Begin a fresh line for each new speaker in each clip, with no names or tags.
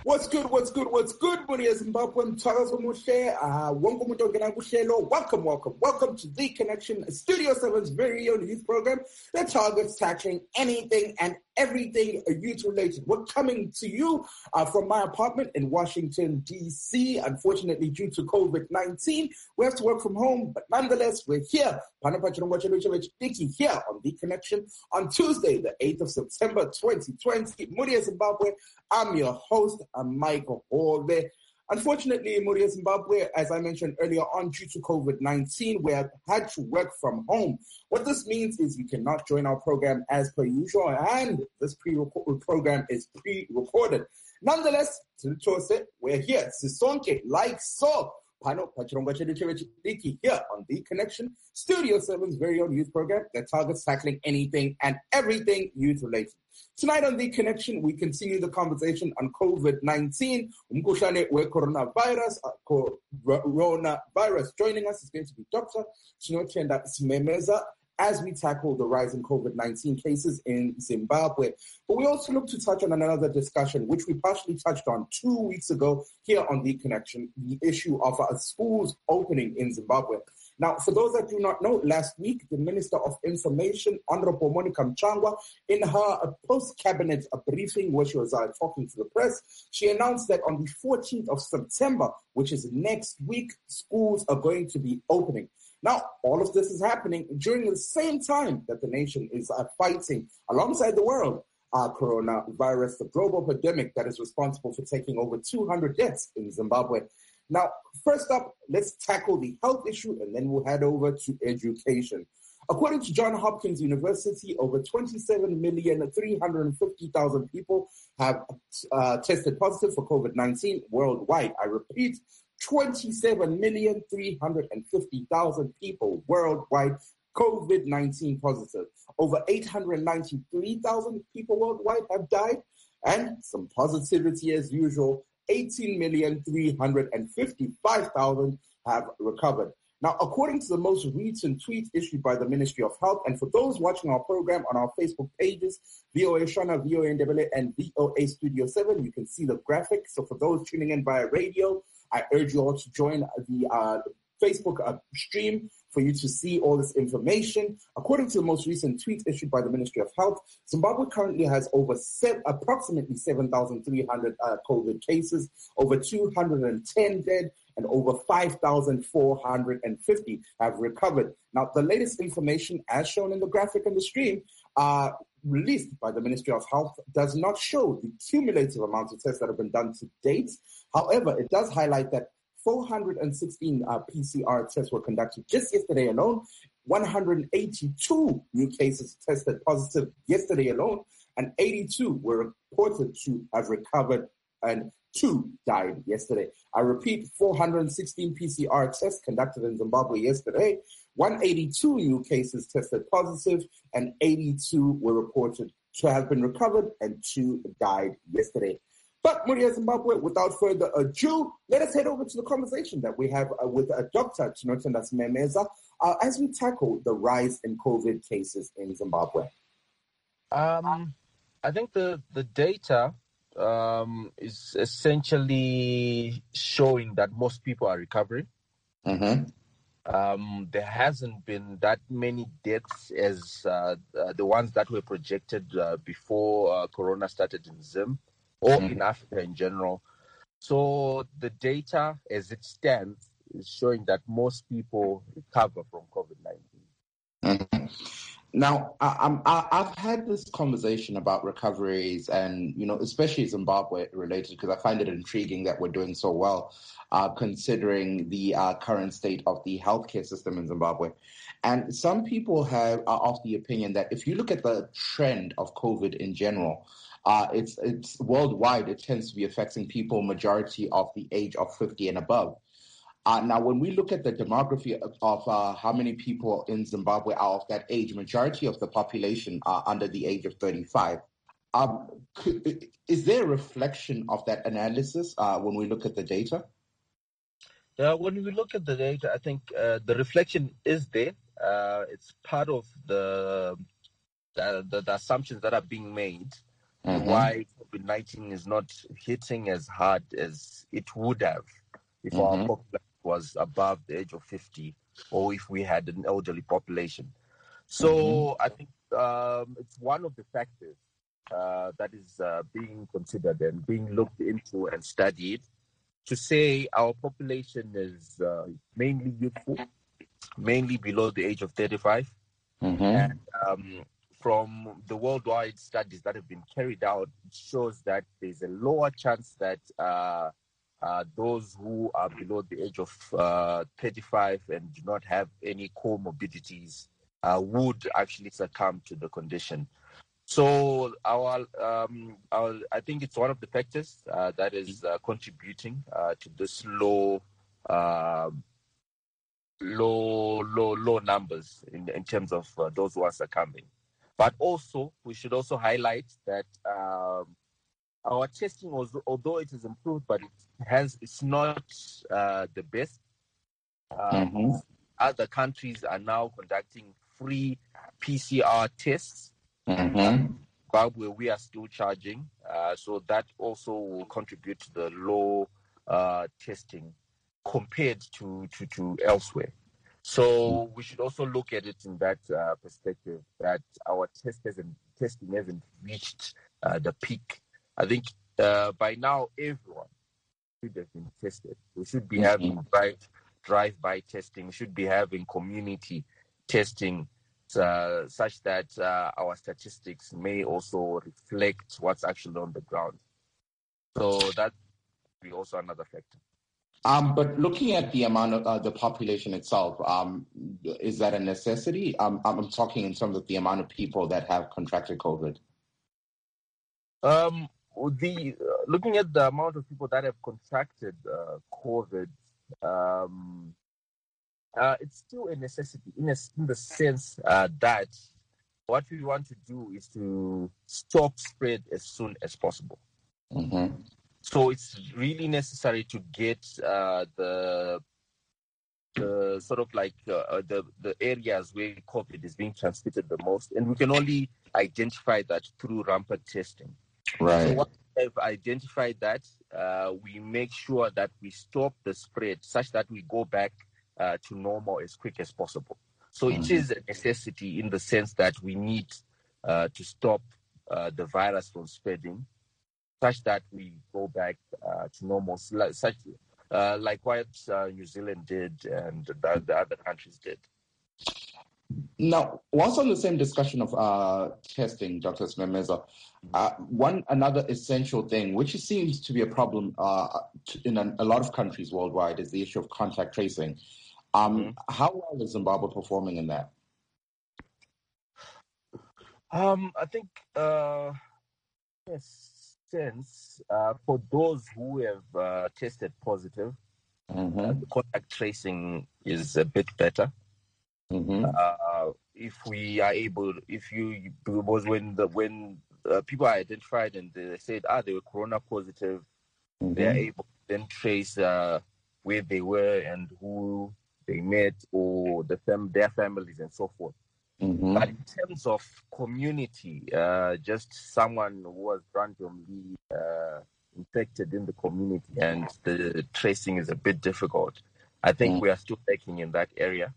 What's good? Buria Zimbabwe, Mthakazo Mushe, wonke umuntu ongena kuhlelo. Welcome to The Connection, Studio 7's very own youth program that targets tackling anything and everything youth-related. We're coming to you from my apartment in Washington, D.C. Unfortunately, due to COVID-19, we have to work from home, but nonetheless, we're here. Here on The Connection on Tuesday, the 8th of September, 2020. Muria Zimbabwe, I'm your host, I'm Michael Hove. Unfortunately, Muria Zimbabwe, as I mentioned earlier on, due to COVID-19, we have had to work from home. What this means is you cannot join our program as per usual, and this program is pre-recorded. Nonetheless, we're here, Sisonke, like so. Here on The Connection, Studio 7's very own youth program that targets tackling anything and everything youth-related. Tonight on The Connection, we continue the conversation on COVID-19. Coronavirus. Joining us is going to be Dr. Chinotenda Simemeza as we tackle the rise in COVID-19 cases in Zimbabwe. But we also look to touch on another discussion, which we partially touched on 2 weeks ago here on The Connection, the issue of schools opening in Zimbabwe. Now, for those that do not know, last week, the Minister of Information, Honorable Monica Mchangwa, in her post-cabinet briefing where she was talking to the press, she announced that on the 14th of September, which is next week, schools are going to be opening. Now, all of this is happening during the same time that the nation is fighting, alongside the world, coronavirus, the global pandemic that is responsible for taking over 200 deaths in Zimbabwe. Now, first up, let's tackle the health issue, and then we'll head over to education. According to Johns Hopkins University, over 27,350,000 people have tested positive for COVID-19 worldwide. I repeat, 27,350,000 people worldwide COVID-19 positive. Over 893,000 people worldwide have died, and some positivity as usual. 18,355,000 have recovered. Now, according to the most recent tweet issued by the Ministry of Health, and for those watching our program on our Facebook pages, VOA Shona, VOA Ndebele, and VOA Studio 7, you can see the graphic. So for those tuning in via radio, I urge you all to join the Facebook stream for you to see all this information. According to the most recent tweet issued by the Ministry of Health, Zimbabwe currently has approximately 7,300 COVID cases, over 210 dead, and over 5,450 have recovered. Now, the latest information, as shown in the graphic on the stream, released by the Ministry of Health, does not show the cumulative amount of tests that have been done to date. However, it does highlight that 416 PCR tests were conducted just yesterday alone. 182 new cases tested positive yesterday alone, and 82 were reported to have recovered, and 2 died yesterday. I repeat, 416 PCR tests conducted in Zimbabwe yesterday. 182 new cases tested positive, and 82 were reported to have been recovered, and 2 died yesterday. But Muria Zimbabwe, without further ado, let us head over to the conversation that we have with Dr. Chinotenda Simemeza as we tackle the rise in COVID cases in Zimbabwe.
I think the data is essentially showing that most people are recovering.
Mm-hmm.
There hasn't been that many deaths as the ones that were projected before Corona started in Zim, or in Africa in general. So the data as it stands is showing that most people recover from COVID-19.
Mm-hmm. Now, I've had this conversation about recoveries and, especially Zimbabwe related, because I find it intriguing that we're doing so well, considering the current state of the healthcare system in Zimbabwe. And some people are of the opinion that if you look at the trend of COVID in general, it's worldwide, it tends to be affecting people majority of the age of 50 and above. Now, when we look at the demography of how many people in Zimbabwe are of that age, majority of the population are under the age of 35. Is there a reflection of that analysis when we look at the data?
Yeah, when we look at the data, I think the reflection is there. It's part of the assumptions that are being made, why COVID-19 is not hitting as hard as it would have if our population was above the age of 50 or if we had an elderly population. So I think it's one of the factors that is being considered and being looked into and studied to say our population is mainly youthful, mainly below the age of 35. And from the worldwide studies that have been carried out, it shows that there's a lower chance that those who are below the age of 35 and do not have any comorbidities would actually succumb to the condition. So I think it's one of the factors that is contributing to this low numbers in terms of those who are succumbing. But also, we should also highlight that our testing, although it has improved, but it's not the best. Other countries are now conducting free PCR tests. Zimbabwe, we are still charging, so that also will contribute to the low testing compared to elsewhere. So we should also look at it in that perspective, that our testing hasn't reached the peak. I think by now everyone should have been tested. We should be having drive-by testing. We should be having community testing such that our statistics may also reflect what's actually on the ground. So that will be also another factor.
But looking at the amount of the population itself, is that a necessity? I'm talking in terms of the amount of people that have contracted COVID.
Looking at the amount of people that have contracted COVID, it's still a necessity in the sense that what we want to do is to stop spread as soon as possible. So it's really necessary to get the sort of like the areas where COVID is being transmitted the most, and we can only identify that through rampant testing.
Right.
So once we have identified that, we make sure that we stop the spread such that we go back to normal as quick as possible. So it is a necessity in the sense that we need to stop the virus from spreading, such that we go back to normal, like what New Zealand did and the other countries did.
Now, whilst on the same discussion of testing, Dr. Simemeza, another essential thing, which seems to be a problem in a lot of countries worldwide, is the issue of contact tracing. How well is Zimbabwe performing in that?
I think, sense, for those who have tested positive, the contact tracing is a bit better. If we are able, because when people are identified and they said they were corona positive, they are able to then trace where they were and who they met, or their families and so forth. But in terms of community, just someone who was randomly infected in the community and the tracing is a bit difficult. I think we are still lacking in that area.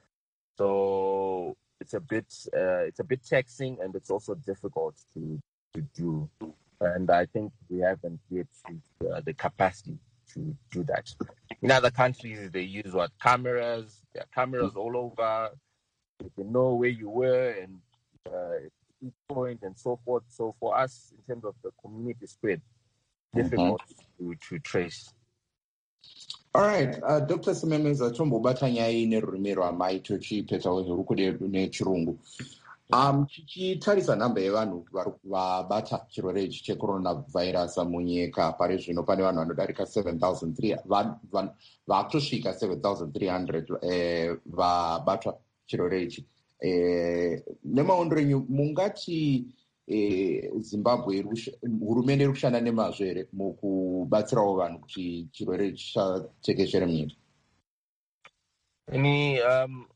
So it's a bit taxing, and it's also difficult to do. And I think we haven't yet the capacity to do that. In other countries, they use cameras. There are cameras all over. You can know where you were and each point and so forth. So for us, in terms of the community spread, difficult to trace.
All right, Dr. Simemeza, tombobata nyaya nerurimi rwamai tochipedzawo zverukude nechirungu. Tichitarisa nhamba yevanhu vabata chirwere ichi cheCoronavirus munyika pari zvino pane vanhu vanodarika 7,300 vakutosvika 7,300 vabatwa chirwere ichi. Nemaondero enyu mungati Zimbabwe hurumende iri kushanda nemazvo here mukubatsirawo vanhu kuti chirwere chisatekeshere munyika?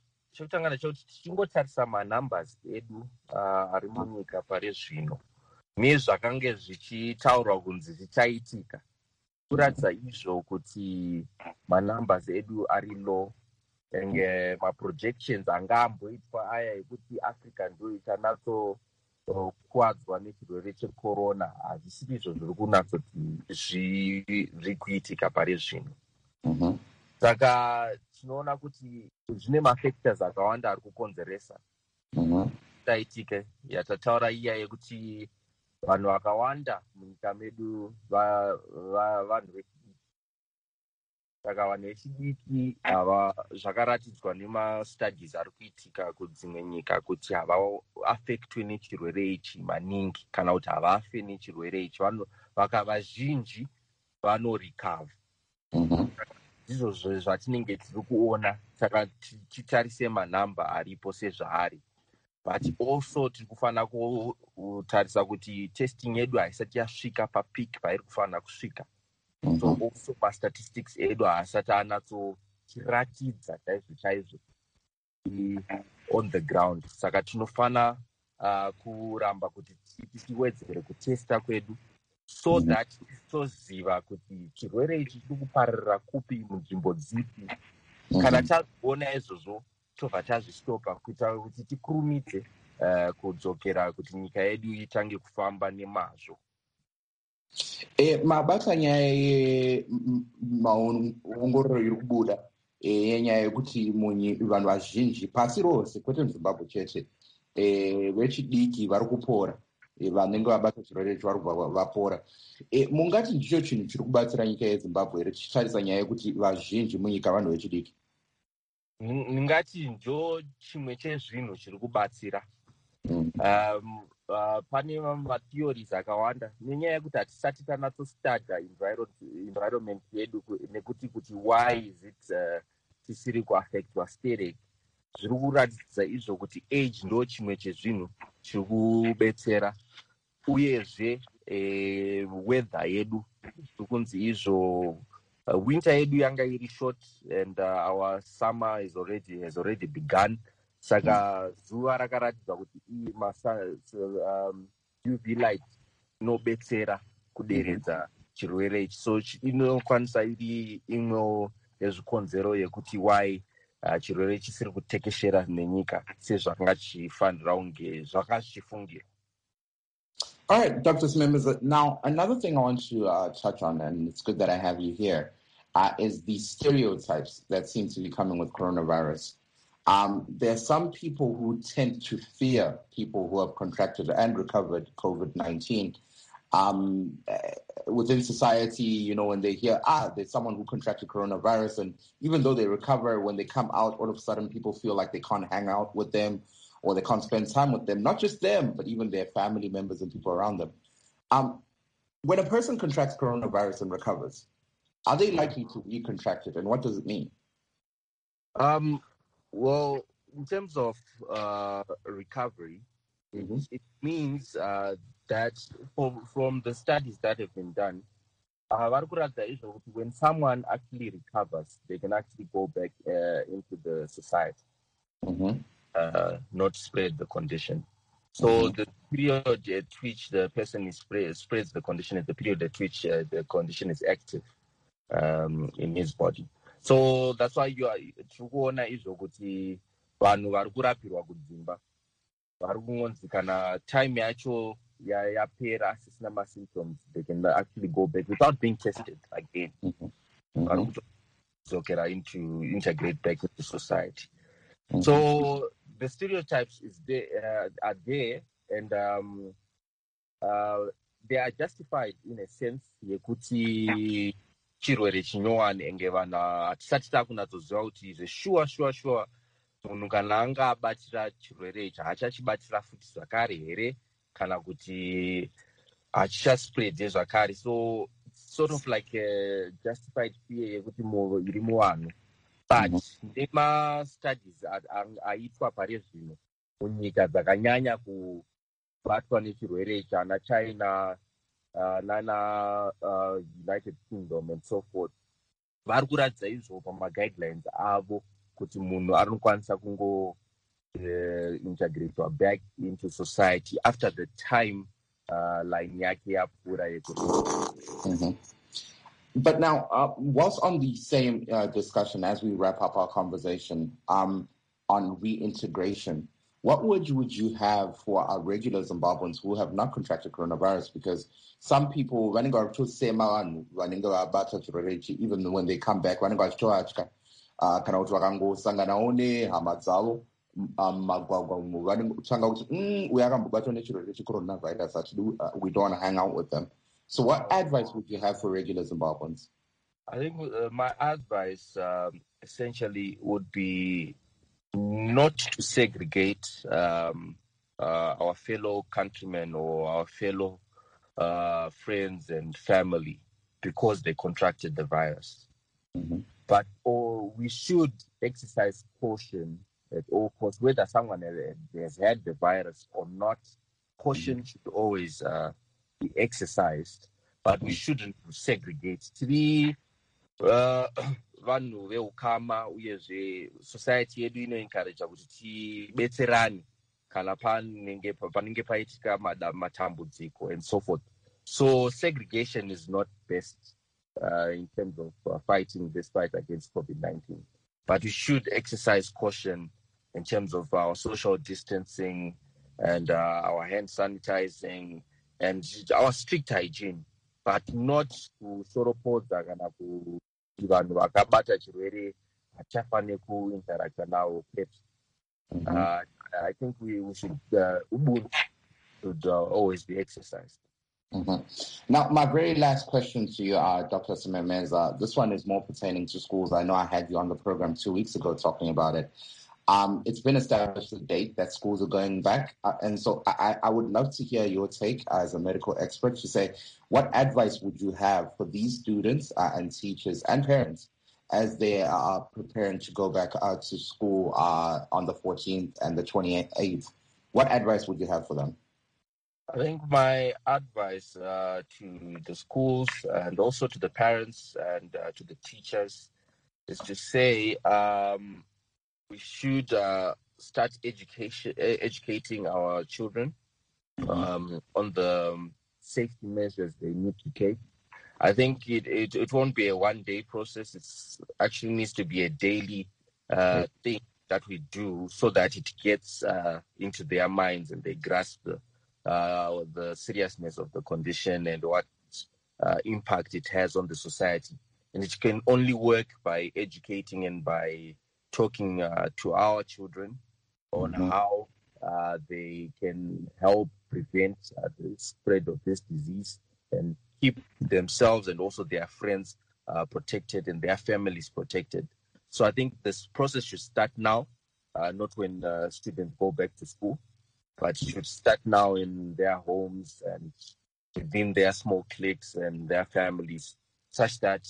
Chekutanga nacho tichingotarisa manumbers edu ari munyika pari zvino, nezvakange zvichitaurwa kunzi zvichaitika, kuratidza izvo kuti manumbers edu ari low, enge maprojections anga amboitwa aya ekuti Africa ndo ichanatsokuwadzwa nechirwere checorona hazvisiri izvo zviri kunatsoti zviri kuitika pari zvino. Saka tinoona kuti zvine mafactors akawanda ari kukonzeresa taitike yatataura iya yekuti vanhu vakawanda munyika medu vanhu vechidiki. Saka vanhu vechidiki ava zvakaratidzwa nemastudies ari kuitika kudzimwe nyika kuti havaafektwe nechirwere ichi maningi, kana kuti havafe nechirwere ichi, vazhinji vanorikavha. Ndizvo zvatinenge tiri kuona, saka tichitarise manhamba aripo sezvaari. But also tiri kufanira kutarisa kuti testing yedu haisati yasvika papeak pairi kufanira kusvika. So also mastatistics edu haasati anatsotiratidza chaizvo on the ground. Saka tinofana kuramba kuti tiwedzere kutesta kwedu, so that tizoziva kuti chirwere ichi chiri kupararira kupi munzvimbo dzipi. Kana tazoona izvozvo tobva tazvistopa kuita kuti tikurumidze kudzokera kuti nyika yedu itange kufamba nemazvo.
Mabasa nyaya yemaongororo iri kubuda yenyaya yekuti vanhu vazhinji pasi rose, kwete muZimbabwe chete, vechidiki vari kupora, vanenge vabata chirwere ichi vari kubva vapora. Mungati ndicho chinhu chiri kubatsira nyika yeZimbabwe here, tichitarisa nyaya yekuti vazhinji munyika vanhu vechidiki?
Ndingati ndo chimwe chezvinhu chiri kubatsira. Pane matheories akawanda nenyaya yekuti hatisati tanatsostudy environment yedu, nekuti kuti why is it tisiri kuaffectwa stereki. Zviri kuratidza izvo kuti age ndo chimwe chezvinhu chiri kubetsera, uyezve weather yedu zviri kunzi izvo winter yedu yanga iri short and our summer has already begun. Saka zuva rakaratidza kuti UV light inobetsera kuderedza chirwere ichi, so inokwanisa iri imwewo yezvikonzero yekuti why chirwere chisiri kutekeshera nenyika sezvakanga chichifanira kunge zvakachifungira.
All right, Dr. Smemeza. Now, another thing I want to touch on, and it's good that I have you here, is the stereotypes that seem to be coming with coronavirus. There are some people who tend to fear people who have contracted and recovered COVID-19. Within society, when they hear, there's someone who contracted coronavirus, and even though they recover, when they come out, all of a sudden people feel like they can't hang out with them or they can't spend time with them, not just them, but even their family members and people around them. When a person contracts coronavirus and recovers, are they likely to recontract it, and what does it mean?
Well, in terms of recovery, it means that from the studies that have been done, when someone actually recovers, they can actually go back into the society, not spread the condition. So the period at which the person spreads the condition is the period at which the condition is active in his body. So that's why tikuona izvo kuti vanhu vari kurapirwa kudzimba vari kungonzi kana time yacho yapera asisina masymptoms, they can actually go back without being tested again. Vari kudzokera integrate back into society. So the stereotypes are there, and they are justified in a sense yekuti chirwere chinyowani enge vanhu hatisati takunatsoziva kuti sure munhu kana anga abatira chirwere ichi haachachibatira futi zvakare here, kana kuti hachichaspread zvakare. So sort of like a justified fear yekuti iri muvanhu. But nemastudies aitwa pari zvino munyika dzakanyanya kubatwa nechirwere ichi, ana China, nana United Kingdom and so forth, vari kuratidza izvo pamaguidelines avo kuti munhu anokwanisa kungo integratwa back into society after the time line yake yapfura
yekurona. But now, whilst on the same discussion, as we wrap up our conversation on reintegration, what would you have for our regular Zimbabweans who have not contracted coronavirus? Because some people running out to say even when they come back, running out to we don't want to hang out with them. So what advice would you have for regular Zimbabweans?
I think my advice essentially would be not to segregate our fellow countrymen or our fellow friends and family because they contracted the virus.
Mm-hmm.
But we should exercise caution at all costs, whether someone has had the virus or not. Caution should always be exercised, but we shouldn't segregate. Vanhu veukama uyezve society yedu inoencourage kuti tibetserane kana panenge paitika matambudziko and so forth. So segregation is not best in terms of fighting this fight against COVID-19. But we should exercise caution in terms of our social distancing and our hand sanitizing and our strict hygiene, but not to soropoza kana kuti vanhu vakabata chirwere hachafane kuinteracta nawo pet. I think we should always be exercised.
Mm-hmm. Now, my very last question to you, Dr. Sememeza, this one is more pertaining to schools. I know I had you on the program 2 weeks ago talking about it. It's been established to date that schools are going back. And so I would love to hear your take as a medical expert to say, what advice would you have for these students and teachers and parents as they are preparing to go back to school on the 14th and the 28th? What advice would you have for them?
I think my advice to the schools and also to the parents and to the teachers is to say we should start educating our children on the safety measures they need to take. I think it won't be a one-day process. It actually needs to be a daily thing that we do so that it gets into their minds and they grasp the seriousness of the condition and what impact it has on the society. And it can only work by educating and by talking to our children on how they can help prevent the spread of this disease and keep themselves and also their friends protected and their families protected. So I think this process should start now, not when students go back to school, but should start now in their homes and within their small cliques and their families, such that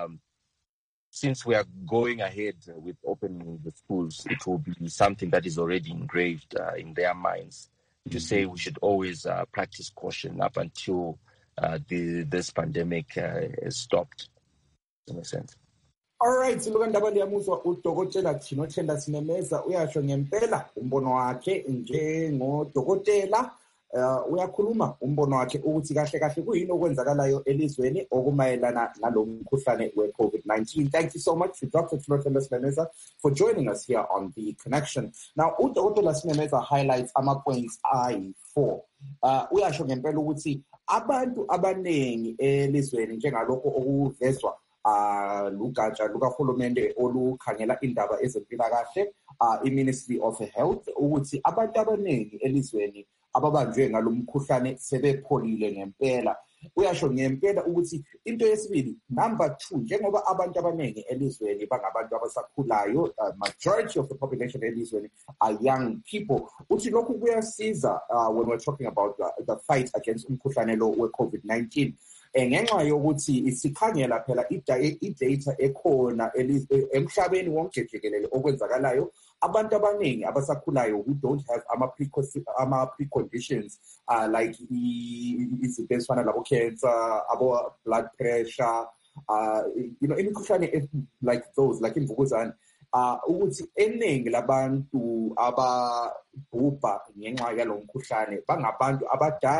since we are going ahead with opening the schools, it will be something that is already engraved in their minds to say we should always practice caution up until this pandemic is stopped, in a sense.
All right, siluka ndaba liyamuzwa udokotela Thinothenda Sememeza uyasho ngempela umbono wakhe njengodokotela uyakhuluma umbono wakhe ukuthi kahle kahle kuyini okwenzakalayo elizweni okumayelana nalo mkhuhlane we-COVID-19. Thank you so much to Dr. Thinothenda Sememeza for joining us here on The Connection. Now, udokotela Sememeza highlights ama-points ayi-4. Uyasho ngempela ukuthi abantu abaningi elizweni njengalokho okuvezwa lugatsha lukahulumende olukhangela indaba ezempilakahle i-Ministry of Health ukuthi abantu abaningi elizweni ababanjwe ngalo mkhuhlane sebepholile ngempela. Uyasho ngempela ukuthi into yesibili, number 2, njengoba abantu abaningi elizweni bangabantu abasakhulayo, majority of the population elizweni are young people, uthi lokhu kuyasiza when we're talking about the fight against umkhuhlane lo we-COVID-19. Ngenxa yokuthi sikhangela phela i-data ekhona emhlabeni wonke jikelele okwenzakalayo, abantu abaningi abasakhulayo who don't have ama-preconditions like izinto ezifana labo-cancer, abo-blood pressure, imikhuhlane like those, like imvukuzane, ukuthi eningi labantu ababhubha ngenxa yalo mkhuhlane bangabantu abadala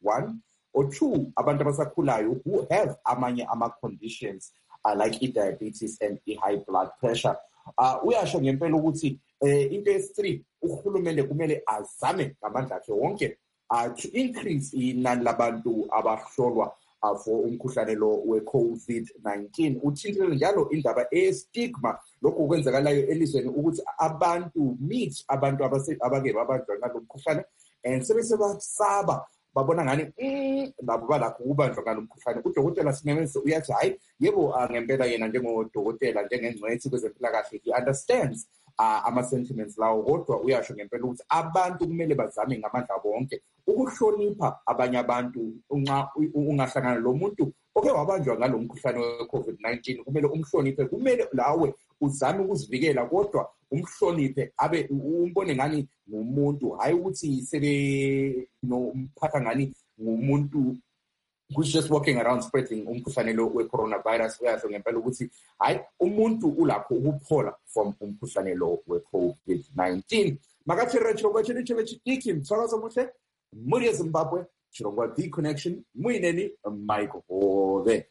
one, or two, abantu abasakhulayo who have amanye ama-conditions like i-diabetes and i-high blood pressure. Uyasho ngempela ukuthi into yesi-3, uhulumende kumele azame ngamandla akhe wonke to increase inani labantu abahlolwa for umkhuhlane lo we-COVID-19. Uthintile njalo indaba e-stigma, lokhu kwenzakalayo elizweni ukuthi abantu meet abantu abake babanjwa nalo mkhuhlane and sebesebasaba, babona ngani nabo balakho ukubanjwa ngalo mkhuhlane. Udokotela Simemeza uyathi hayi yebo ngempela yena njengodokotela njengengcwethi kwezempilakahle he understands ama-sentiments lawo, kodwa uyasho ngempela ukuthi abantu kumele bazame ngamandla bonke ukuhlonipha abanye abantu. Ungahlangana lo muntu oke wabanjwa ngalo mkhuhlane we-COVID-19 kumele umhloniphe, kumele lawe uzame ukuzivikela kodwa umhloniphe, abe umbone ngani ngumuntu, hayi ukuthi umphatha ngani ngumuntu who's just walking around spreading umkhuhlane lo we-coronavirus. Uyasho ngempela ukuthi hayi umuntu ulakho ukuphola from umkhuhlane lo we-COVID-19. Makathi retshoko chilechiki mthakazo muhle muri eZimbabwe chirongwa The Connection muyineni Mike Hove.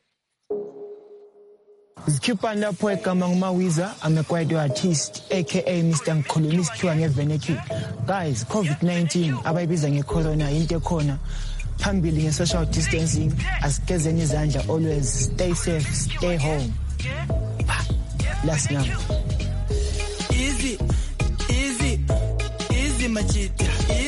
Zikhipha lapho egama nguMawiza, I'm a choir artist aka Mr. Ngikhulumisa kuthiwa ngeVeneki. Guys, COVID-19 abayibiza ngecorona into ekhona. Phambili nge-social distancing, asigezeni izandla always, stay safe, stay home. Last number.
Easy machita,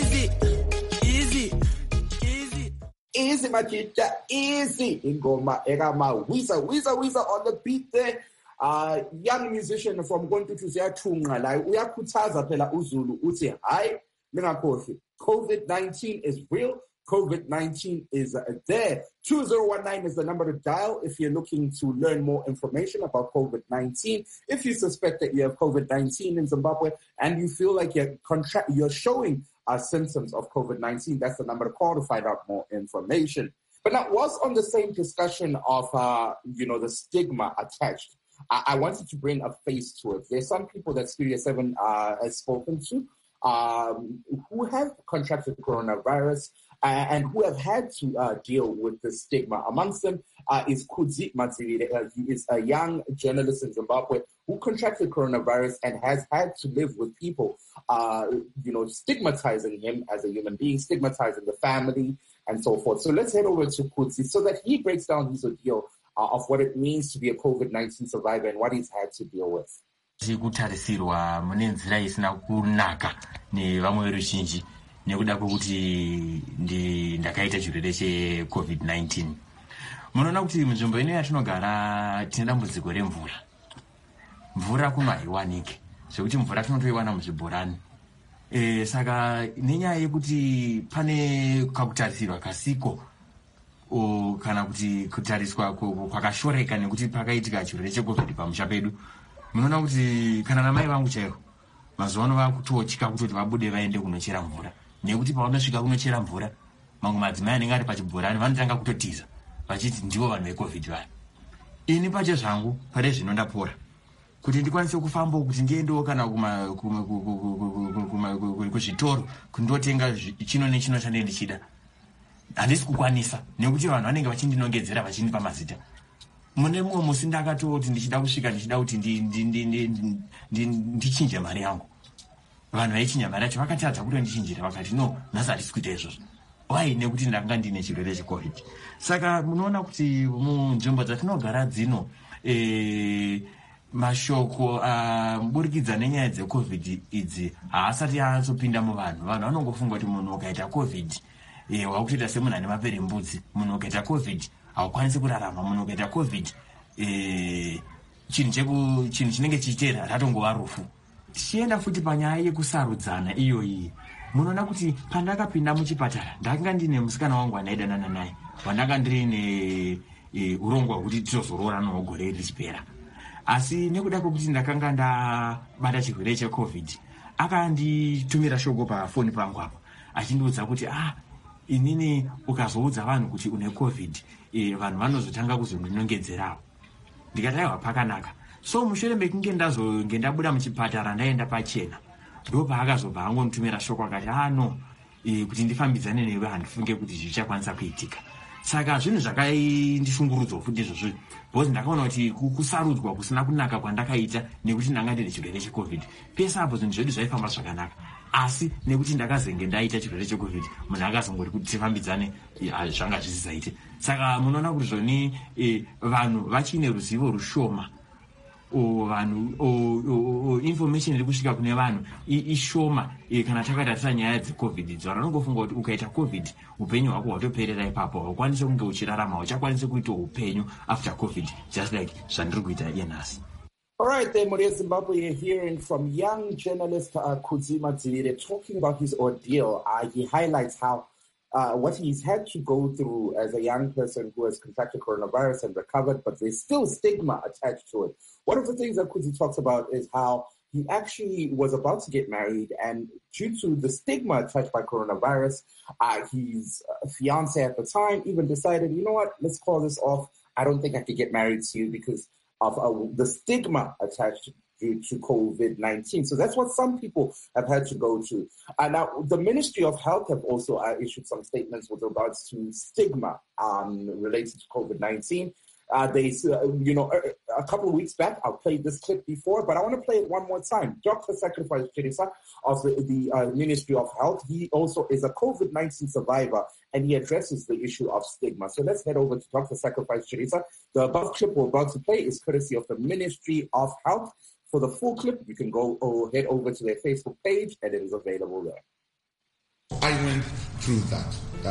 easy machita, easy. Ingoma egama Wiza on the beat there. Young musician from Kontutu Ziyathunqa la uyakhuthaza phela uZulu uthi hayi lingakhohlwa, COVID-19 is real. COVID-19 is there. 2019 is the number to dial if you're looking to learn more information about COVID-19. If you suspect that you have COVID-19 in Zimbabwe and you feel like you're showing symptoms of COVID-19, that's the number to call to find out more information. But now, whilst on the same discussion of, the stigma attached, I wanted to bring a face to it. There's some people that Studio 7 has spoken to who have contracted coronavirus and who have had to deal with the stigma. Amongst them is Kudzi Matsivile. He is a young journalist in Zimbabwe who contracted coronavirus and has had to live with people, stigmatizing him as a human being, stigmatizing the family, and so forth. So let's head over to Kudzi so that he breaks down his ordeal of what it means to be a COVID-19 survivor and what he's had to deal with.
Kutarisirwa mune nzira isina kunaka nevamwe veruzhinji nekuda kwokuti ndakaita chirwere cheCovid-19. Munoona kuti munzvimbo ino yatinogara tine dambudziko remvura. Mvura kuno haiwanike, zvekuti mvura tinotoiwana muzvibhorani. Saka nenyaya yekuti pane kakutarisirwa kasiko kana kuti kutariswa kwakashoreka nekuti pakaitika chirwere cheCovid pamusha pedu. Munoona kuti kana namai vangu chaivo mazuva ano vakutotyika kutoti vabude vaende kunochera mvura, nekuti pavanosvika kunochera mvura mamwe madzimai anenge ari pachibhorani vanotanga kutotiza vachiti ndivo vanhu veCovid vaya. Ini pache zvangu pare zvino ndapora kuti ndikwanise kufambawo kuti ndiendewo kana kuzvitoro kundotenga chino nechino chandenge ndichida, handisi kukwanisa nekuti vanhu vanenge vachindinongedzera vachindipa mazita. Mune mumwe musi ndakatoti ndichida kusvika ndichida kuti ndichinje mari yangu, vanhu vaichinja mari yacho vakatadza kutondichinjira, vakati no, nhasi handisi kuita izvozvo. Why? Nekuti ndanga ndine chirwere cheCovid. Saka munoona kuti munzvimbo dzatinogara dzino mashoko muburikidza nenyaya dzeCovid idzi haasati atsopinda muvanhu. Vanhu vanongofunga kuti munhu ukaita COVID wakutoita semunhu ane maperembudzi, munhu ukaita COVID haukwanisi kurarama, munhu ukaita COVID chinhu chinenge chichitera ratongova rufu. Tichienda futi panyaya yekusarudzana iyoyi, munoona kuti pandakapinda muchipatara ndakanga ndine musikana wangu anaidanana naye wandanga ndine urongwa hwekuti titozorora nawo gore richipera. Asi nekuda kwekuti ndakanga ndabata chirwere cheCovid akanditumira shoko pafoni pangu apo achindiudza kuti inini ukazoudza vanhu kuti une COVID vanhu vanozotanga kuzondinongedzerawo. Ndikati aiwa pakanaka. So mushure mekunge ndabuda muchipatara ndaenda pachena, ndo paakazobva angonditumira shoko akati no, kuti ndifambidzane newe handifunge kuti zvichakwanisa kuitika. Saka zvinhu zvakandishungurudza futi izvozvo because ndakaona kuti kusarudzwa kusina kunaka kwandakaita nekuti ndanga ndine chirwere cheCovid pese apo zvinhu zvedu zvaifamba zvakanaka, asi nekuti ndakazenge ndaita chirwere cheCovid munhu akazongoti kuti tifambidzane zvanga zvisisaite. Saka munoona kuti zvoni vanhu vachine ruzivo rushoma, vanhu information iri kusvika kune vanhu ishoma kana takatarisa nyaya dzeCovid idzo. Vanongofunga kuti ukaita COVID upenyu hwako hwatoperera ipapo, haukwanisi kunge uchirarama, uchakwanisi kuita upenyu after COVID, just like zvandiri kuita iye nhasi.
All right, then, Muria Zimbabwe, you're hearing from young journalist Kudzima Dzivire talking about his ordeal. He highlights how what he's had to go through as a young person who has contracted coronavirus and recovered, but there's still stigma attached to it. One of the things that Kudzi talks about is how he actually was about to get married, and due to the stigma attached by coronavirus, his fiance at the time even decided, you know what, let's call this off. I don't think I could get married to you because of the stigma attached due to COVID-19. So that's what some people have had to go to. Now, the Ministry of Health have also issued some statements with regards to stigma related to COVID-19. They, a couple of weeks back, I've played this clip before, but I want to play it one more time. Dr. Sacrifice Chirisa of the Ministry of Health, he also is a COVID-19 survivor, and he addresses the issue of stigma. So let's head over to Dr. Sacrifice Chirisa. The above clip we're about to play is courtesy of the Ministry of Health. For the full clip, you can go or head over to their Facebook page, and it is available there.
I went through that,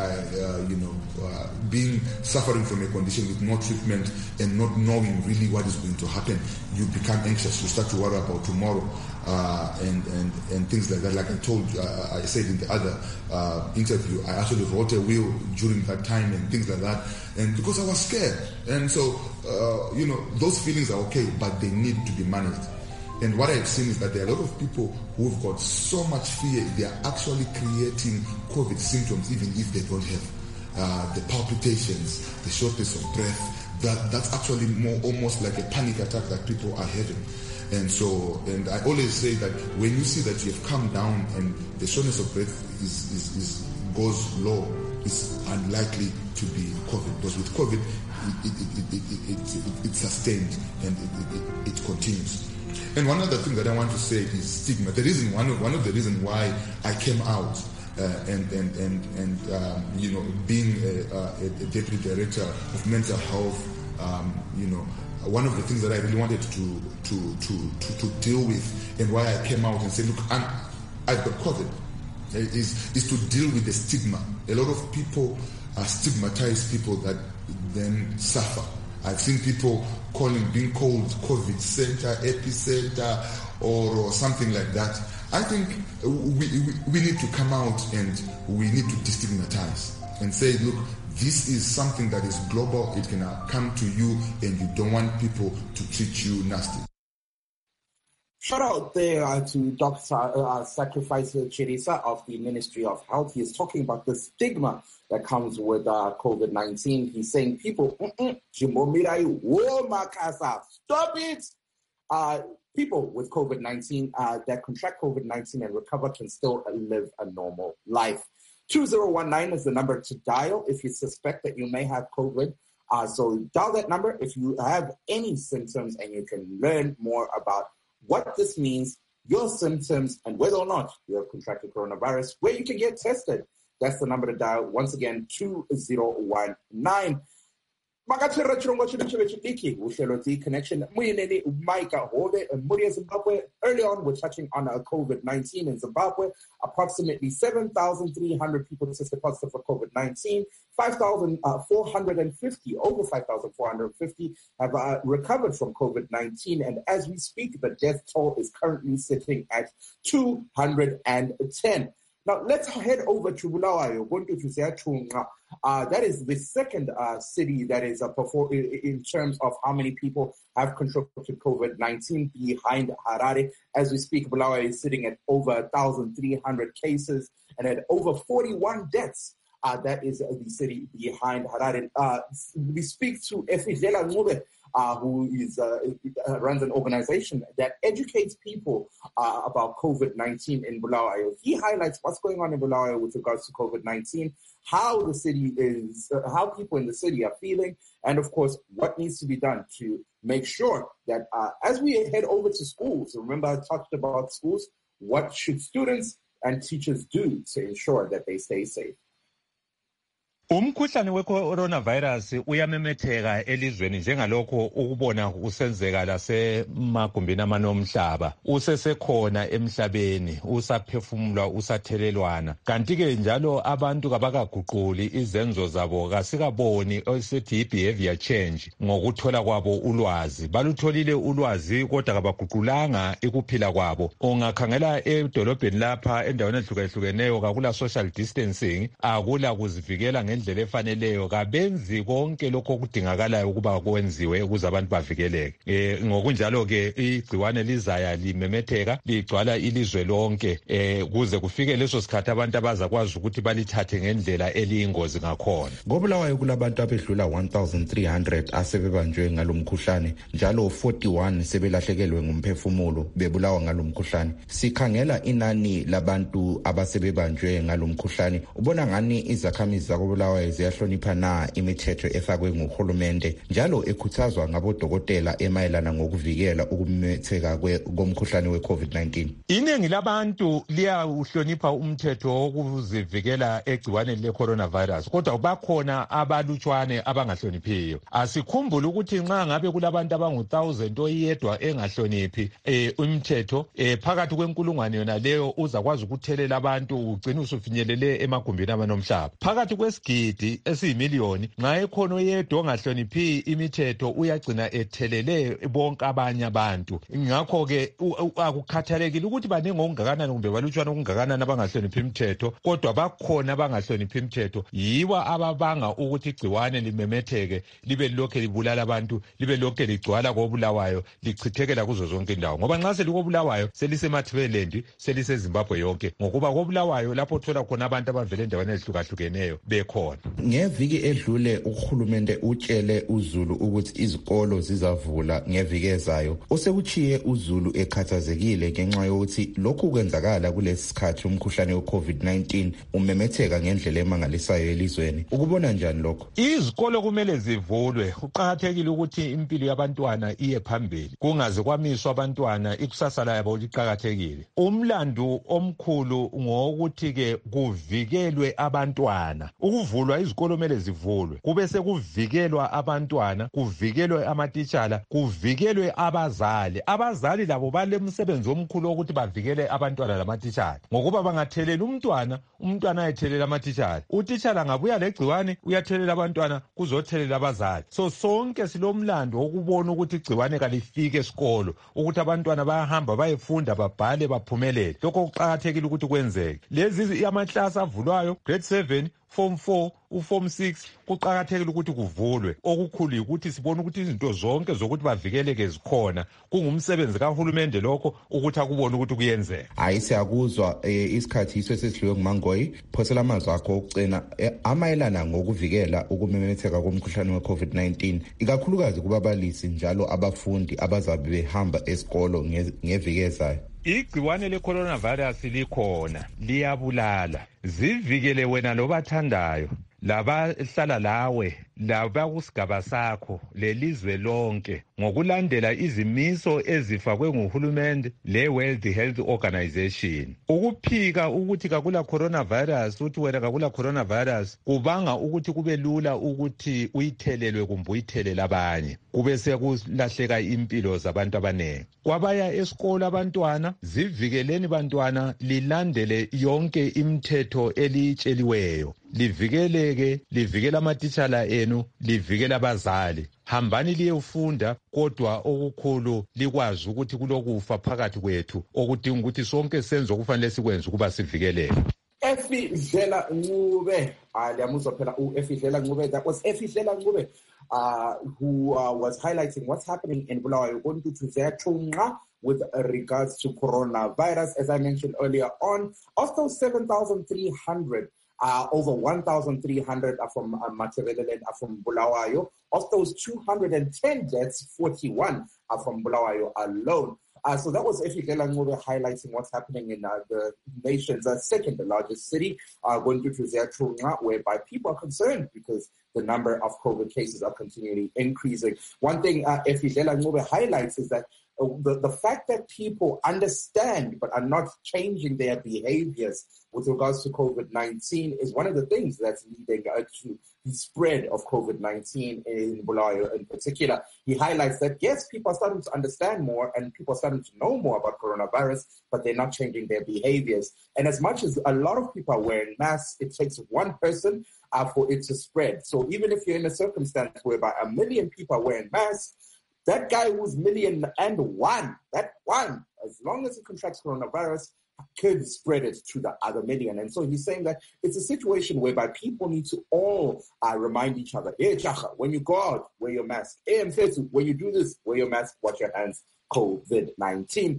suffering from a condition with no treatment and not knowing really what is going to happen. You become anxious. You start to worry about tomorrow and things like that. Like I said in the other interview, I actually wrote a will during that time and things like that. And because I was scared. And so, those feelings are okay, but they need to be managed. And what I've seen is that there are a lot of people who've got so much fear, they are actually creating COVID symptoms even if they don't have the palpitations, the shortness of breath. That's actually almost like a panic attack that people are having. And I always say that when you see that you have come down and the shortness of breath goes low, it's unlikely to be COVID. Because with COVID, it's sustained and it continues. And one other thing that I want to say is stigma. The reason, one of the reasons why I came out being a deputy director of mental health, one of the things that I really wanted to deal with, and why I came out and said, look, I've got COVID, is to deal with the stigma. A lot of people stigmatize people that then suffer. I've seen people being called COVID center, epicenter, or something like that. I think we need to come out and we need to destigmatize and say, look, this is something that is global. It can come to you, and you don't want people to treat you nasty.
Shout out there to Dr. Sacrifice Chirisa of the Ministry of Health. He is talking about the stigma that comes with COVID-19. He's saying people, stop it. People with COVID-19 that contract COVID-19 and recover can still live a normal life. 2019 is the number to dial if you suspect that you may have COVID. So dial that number if you have any symptoms, and you can learn more about what this means, your symptoms, and whether or not you have contracted coronavirus, where you can get tested. That's the number to dial. Once again, 2019. Makatira chirongwa chedu chevechidiki uhlelo D-Connection muineni Micah Hove and Muria Zimbabwe. Early on, we're touching on COVID-19 in Zimbabwe. Approximately 7,300 people tested positive for COVID-19. 5,450, over 5,450 have recovered from COVID-19. And as we speak, the death toll is currently sitting at 210. Now, let's head over to Bulawayo. That is the second city that is in terms of how many people have contracted COVID-19 behind Harare. As we speak, Bulawayo is sitting at over 1,300 cases and at over 41 deaths. That is the city behind Harare. We speak to Efidela Ngube who runs an organization that educates people about COVID-19 in Bulawayo. He highlights what's going on in Bulawayo with regards to COVID-19, how the city is, how people in the city are feeling, and of course, what needs to be done to make sure that as we head over to schools, remember I talked about schools, what should students and teachers do to ensure that they stay safe?
Umkhuhlane we-coronavirus uyamemetheka elizweni njengalokho ukubona usenzeka lasemagumbini amanomhlaba. Usesekhona emhlabeni, usaphefumulwa, usathelelwana. Kanti-ke njalo abantu kabakaguquli izenzo zabo, kasikaboni esithi i-behavior change ngokuthola kwabo ulwazi. Balutholile ulwazi kodwa kabaguqulanga ikuphila kwabo. Ungakhangela edolobheni lapha endaweni ehlukahlukeneyo kakula social distancing, akula kuzivikela ngendlela efaneleyo, kabenzi konke lokho okudingakalayo ukuba kwenziwe ukuze abantu bavikeleke. Ngokunjalo ke igciwane lizaya limemetheka ligcwala ilizwe lonke kuze kufike leso sikhathi abantu abazakwazi ukuthi balithathe ngendlela eliyingozi ngakhona.
Ngobulawayo kulabantu abedlula 1300 asebebanjwe ngalomkhuhlane, njalo 41 sebelahlekelwe ngumphefumulo bebulawa ngalomkhuhlane. Sikhangela inani labantu abasebebanjwe ngalomkhuhlane, ubona ngani izakhamizi zakobulawayo ziyahlonipha na imithetho efakwe nguhulumende njalo ekhuthazwa ngabodokotela emayelana ngokuvikela ukumemetheka komkhuhlane we-COVID-19?
Iningi labantu liyawuhlonipha umthetho wokuzivikela egciwaneni le-coronavirus, kodwa bakhona abalutshwane abangahloniphiyo. Asikhumbule ukuthi nxa ngabe kulabantu abangu-1000 oyedwa engahloniphi umthetho, phakathi kwenkulungwane yona leyo uzakwazi ukuthelela abantu ugcine usufinyelele emagumbini amanomhlaba. Phakathi kwesigidi esiyimiliyoni, nxa ekhona oyedwa ongahloniphi imithetho uyagcina ethelele bonke abanye abantu. Ngakho-ke akukhathalekile ukuthi baningi okungakanani kumbe balutshwana okungakanani abangahloniphi imithetho, kodwa bakhona abangahloniphi imithetho. Yibo ababanga ukuthi igciwane limemetheke, libe lokhe libulala abantu, libe lokhe ligcwala koBulawayo, lichithekela kuzo zonke indawo. Ngoba nxa selikobulawayo seliseMathebelendi, seliseZimbabwe yonke, ngokuba koBulawayo lapho uthola khona abantu abavele endaweni ezihlukahlukeneyo bekhona.
Ngeviki edlule uhulumende utshele uZulu ukuthi izikolo zizavula ngeviki ezayo. Osekuchiye uZulu ekhathazekile ngenxa yokuthi lokhu kwenzakala kulesi sikhathi umkhuhlane we-COVID-19 umemetheka ngendlela emangalisayo elizweni. Ukubona njani lokho?
Izikolo kumele zivulwe. Kuqakathekile ukuthi impilo yabantwana iye phambili, kungaze kwamiswa abantwana, ikusasa labo liqakathekile. Umlandu omkhulu ngokuthi-ke kuvikelwe abantwana. Ukuvulwa izikolo mele zivulwe, kube sekuvikelwa abantwana, kuvikelwe amatitshala, kuvikelwe abazali. Abazali labo balemsebenzi omkhulu ukuthi bavikele abantwana lamatitshala, ngokuba bangathelela umntwana ayethelela amatitshala, utitshala ngabuya legciwane uyathelela abantwana kuzothelela abazali. So sonke silomlando wokubona ukuthi igciwane kalifike esikolo, ukuthi abantwana bayahamba bayefunda, babhale, baphumelele. Lokho kuqakathekile ukuthi kwenzeke. Lezi amaklasi avulwayo, grade 7, Form 4, uForm 6, kuqakathekile ukuthi kuvulwe. Okukhulu ukuthi sibone ukuthi izinto zonke zokuthi bavikeleke zikhona. Kungumsebenzi kahulumende lokho ukuthi akubone ukuthi kuyenzeka.
Hayi siyakuzwa isikhathi iso sesidliwe nguMangoyi. Phosela amazwi akho okucina amayelana ngokuvikela ukumemetheka komkhuhlane we-COVID-19, ikakhulukazi kubabalisi njalo abafundi abazabe behamba esikolo ngeviki ezayo.
Igciwane le-coronavirus likhona, liyabulala. Zivikele wena lobathandayo, labahlala lawe, labakusigaba sakho, lelizwe lonke, ngokulandela izimiso ezifakwe nguhulumende le-World Health Organization. Ukuphika ukuthi kakula coronavirus, uthi wena kakula coronavirus, kubanga ukuthi kube lula ukuthi uyithelelwe kumbe uyithelele abanye, kube sekulahleka impilo zabantu abaningi. Kwabaya esikolo abantwana, zivikeleni bantwana, lilandele yonke imithetho elitsheliweyo. Livikeleke, livikela amatitshala enu, livikela abazali. Hambani liyefunda, kodwa okukhulu likwazi ukuthi kulokufa phakathi kwethu okudinga ukuthi sonke senze okufanele sikwenze ukuba sivikeleke.
Effie Dlela Ncube, Effie Dlela Ncube. That was Effie Dlela Ncube, who was highlighting what's happening in Bulawayo with regards to coronavirus. As I mentioned earlier on, of those 7,300 Over 1,300 are from Matabeleland, are from Bulawayo. Of those 210 deaths, 41 are from Bulawayo alone. So that was Efigela Ngube highlighting what's happening in the nation's second largest city, whereby people are concerned because the number of COVID cases are continually increasing. One thing Efigela Ngube highlights is that the fact that people understand but are not changing their behaviors with regards to COVID-19 is one of the things that's leading to the spread of COVID-19 in Bulawayo in particular. He highlights that, yes, people are starting to understand more and people are starting to know more about coronavirus, but they're not changing their behaviors. And as much as a lot of people are wearing masks, it takes one person for it to spread. So even if you're in a circumstance whereby 1 million people are wearing masks, that guy who's 1,000,001, that one, as long as he contracts coronavirus, could spread it to the other million. And so he's saying that it's a situation whereby people need to all remind each other, hey, Chacha, when you go out, wear your mask. Hey, Mfetu, when you do this, wear your mask, wash your hands, COVID-19.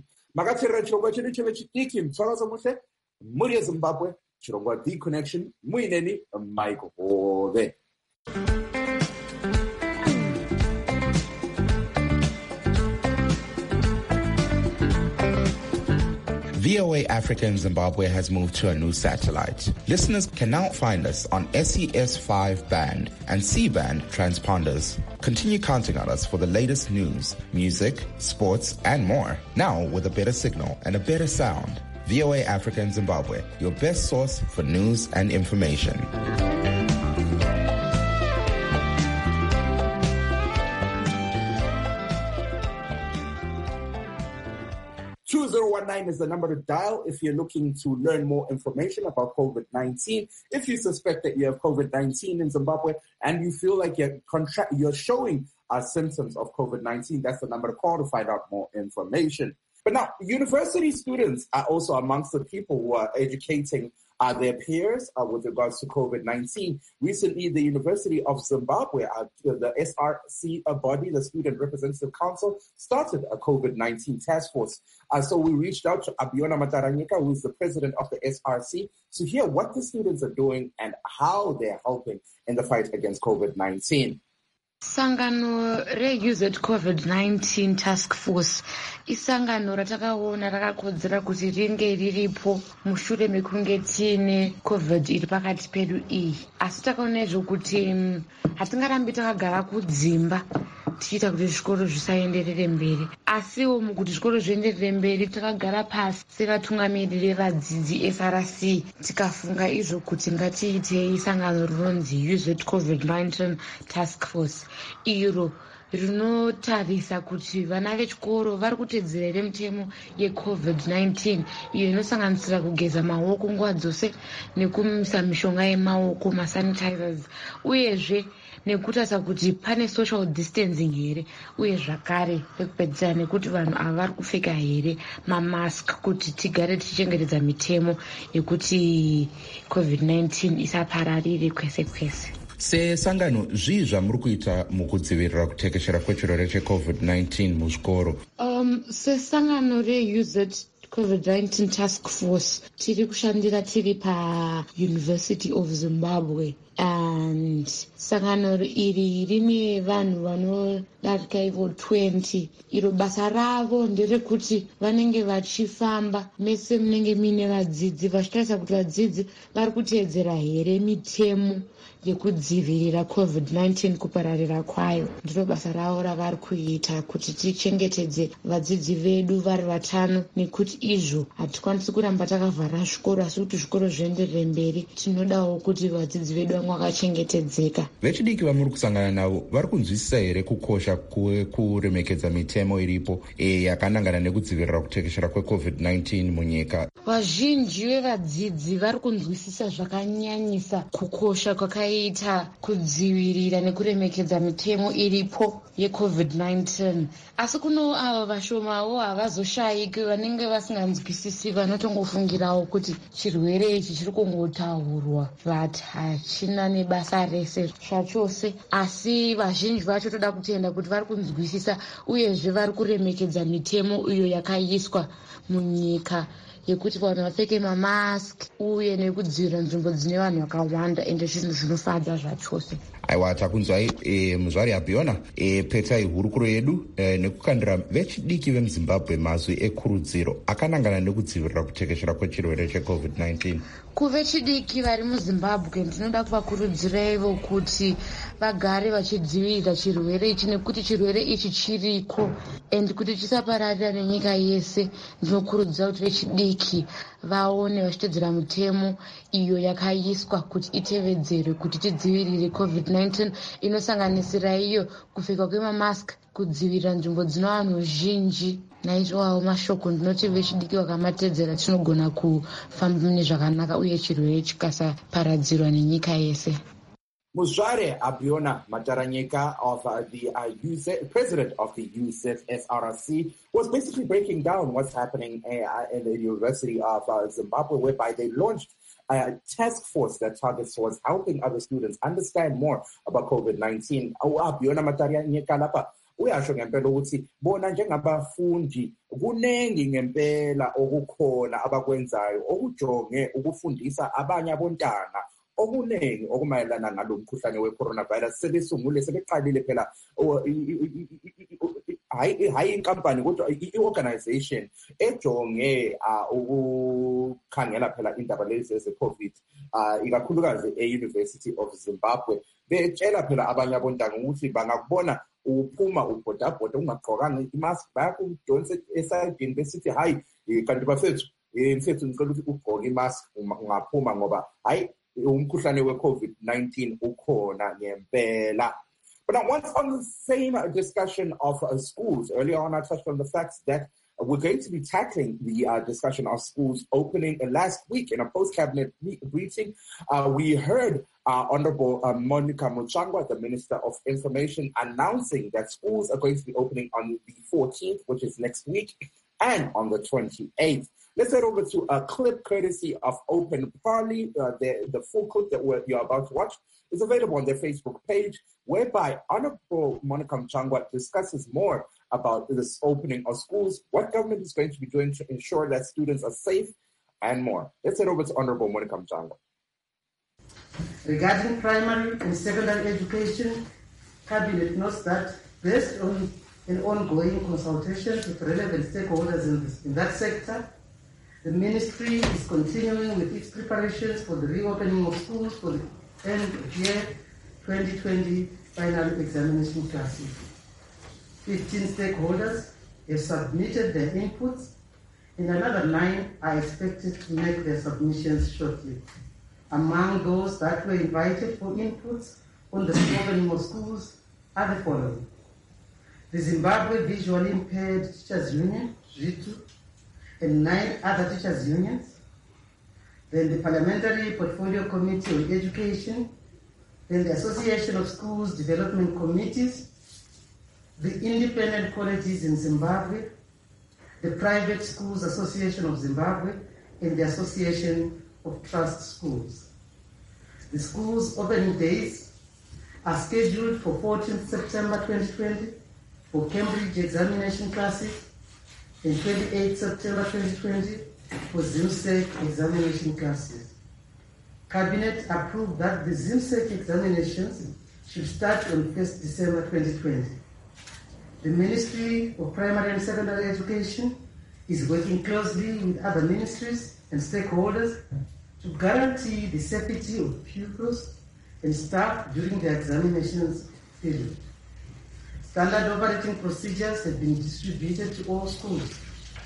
Muria Zimbabwe, Chirongwa D Connection, Muineni, Michael Hove.
VOA Africa in Zimbabwe has moved to a new satellite. Listeners can now find us on SES5 band and C-band transponders. Continue counting on us for the latest news, music, sports, and more. Now with a better signal and a better sound. VOA Africa in Zimbabwe, your best source for news and information.
2019 is the number to dial if you're looking to learn more information about COVID-19. If you suspect that you have COVID-19 in Zimbabwe and you feel like you're showing symptoms of COVID-19, that's the number to call to find out more information. But now, university students are also amongst the people who are educating their peers with regards to COVID-19. Recently, the University of Zimbabwe, the SRC body, the Student Representative Council, started a COVID-19 task force. So we reached out to Abiona Mataranyika, who is the president of the SRC, to hear what the students are doing and how they're helping in the fight against COVID-19.
Sangano re-UZ COVID-19 task force isangano ratakaona rakakodzera kuti ringe riripo mushure mekunge tiine covid iri pakati pedu iyi. Asi takaona izvo kuti hatingarambi takagara kudzimba tichiita kuti zvikoro zvisaenderere mberi. Asiwo mukuti zvikoro zvienderere mberi takagara pasi sevatungamiriri vadzidzi SRC tikafunga izvo kuti ngatiitei sangano rinonzi UZ COVID-19 task force iro rinotarisa kuti vana vechikoro vari kutedzera here mitemo yeCovid-19 iyo inosanganisira kugeza maoko nguva dzose nekumisa mishonga yemaoko masanitizers uyezve nekutarisa kuti pane social distancing here uye zvakare pekupedzisira nekuti vanhu ava vari kupfeka here mamask kuti tigare tichichengetedza mitemo yekuti COVID-19 isapararire kwese kwese.
Sesangano zvii zvamuri kuita mukudzivirira kutekeshera kwechirwere cheCovid-19 muzvikoro?
Sesangano re-UZ COVID-19 task force tiri kushandira tiri pa-University of Zimbabwe, and sangano iri rine vanhu vanodarika ivo 20. Iro basa ravo nderekuti vanenge vachifamba mese munenge muine vadzidzi vachitarisa kuti vadzidzi vari kuteedzera here mitemo yekudzivirira COVID-19 kupararira kwayo. Ndiro basa ravo ravari kuita kuti tichengetedze vadzidzi vedu vari vatano, nekuti izvo hatikwanisi kuramba takavhara zvikoro asi kuti zvikoro zvienderere mberi. Tinodawo kuti vadzidzi vedu vamwe vakachengetedzeka.
Vechidiki vamuri kusangana navo vari kunzwisisa here kukosha kuremekedza mitemo iripo yakanangana nekudzivirira kutekeshera kweCovid-19 munyika?
Vazhinji vevadzidzi vari kunzwisisa zvakanyanyisa kukosha kwakaita kudzivirira nekuremekedza mitemo iripo yeCovid-19. Asi kuno ava vashomawo havazoshayiki vanenge vasinganzwisisi, vanotongofungirawo kuti chirwere ichi chiri kungotaurwa but hachina nebasa rese zvachose. Asi vazhinji vacho toda kutenda kuti vari kunzwisisa uyezve vari kuremekedza mitemo iyo yakaiswa munyika yekuti vanhu vapfeke mamask uye nekudzivirira nzvimbo dzine vanhu vakawanda, ende zvinhu zvinofadza zvachose.
Aiwa, takunzwai muzvari Abhiona. Petai hurukuro yedu nekukandira vechidiki vemuzimbabwe mazwi ekurudziro akanangana nekudzivirira kutekeshera kwechirwere cheCovid-19.
Kuvechidiki vari muzimbabwe ndinoda kuvakurudziraivo kuti vagare vachidzivirira chirwere ichi, nekuti chirwere ichi chiriko and kuti chisapararira nenyika yese. Ndinokurudzira kuti vechidiki vaone vachitedzera mitemo iyo yakaiswa kuti itevedzerwe kuti tidzivirire COVID-19, inosanganisira iyo kupfekwa kwemamask, kudzivirira nzvimbo dzino vanhu zhinji. Naizvowo mashoko ndinoti vechidiki vakamatedzera tinogona kufamba mune zvakanaka uye chirwere chikasaparadzirwa nenyika yese.
Muzvare Abhiona Mataranyika of the president of the UZSRC was basically breaking down what's happening in the University of Zimbabwe, whereby they launched a task force that targets towards helping other students understand more about COVID-19. Abhiona Mataranyika lapa uyasho ngempela ukuthi bona njengabafundi kunengi ngempela okukhona abakwenzayo okujonge ukufundisa abanye abontanga okunengi okumayelana ngalo mkhuhlane we-coronavirus. Sebeqalile phela hayi inkampani kodwa i-organization ejonge ukukhangela phela indaba lezi ze-COVID, ikakhulukazi e-University of Zimbabwe. Betshela phela abanye abontanga ukuthi bangakubona uphuma ubhodabhoda ungagqokanga imask bayakudonsa esayidini besithi hayi kanti bafethu mfethu ngicela ukuthi ugqoke imask ungaphuma ngoba hayi umkhuhlane we-COVID-19 ukhona ngempela. But now, once on the same discussion of schools, earlier on I touched on the fact that we're going to be tackling the discussion of schools opening last week in a post-cabinet briefing. We heard Honorable Monica Muchangwa, the Minister of Information, announcing that schools are going to be opening on the 14th, which is next week, and on the 28th. Let's head over to a clip courtesy of Open Parley. The full clip that you're about to watch is available on their Facebook page, whereby Honorable Monica Muchangwa discusses more about this opening of schools, what government is going to be doing to ensure that students are safe, and more. Let's head over to Honorable Monica Muchangwa.
Regarding primary and secondary education, Cabinet notes that based on an ongoing consultations with relevant stakeholders in that sector, the Ministry is continuing with its preparations for the reopening of schools for the end of year 2020 final examination classes. 15 stakeholders have submitted their inputs, and another 9 are expected to make their submissions shortly. Among those that were invited for inputs on the reopening of schools are the following: the Zimbabwe Visually Impaired Teachers Union, ZITU, and 9 other teachers' unions, then the Parliamentary Portfolio Committee on Education, then the Association of Schools Development Committees, the Independent Colleges in Zimbabwe, the Private Schools Association of Zimbabwe, and the Association of Trust Schools. The schools' opening days are scheduled for 14th September 2020 for Cambridge examination classes and 28th September 2020 for ZIMSEC examination classes. Cabinet approved that the ZIMSEC examinations should start on 1st December 2020. The Ministry of Primary and Secondary Education is working closely with other ministries and stakeholders to guarantee the safety of pupils and staff during the examinations period. Standard operating procedures have been distributed to all schools.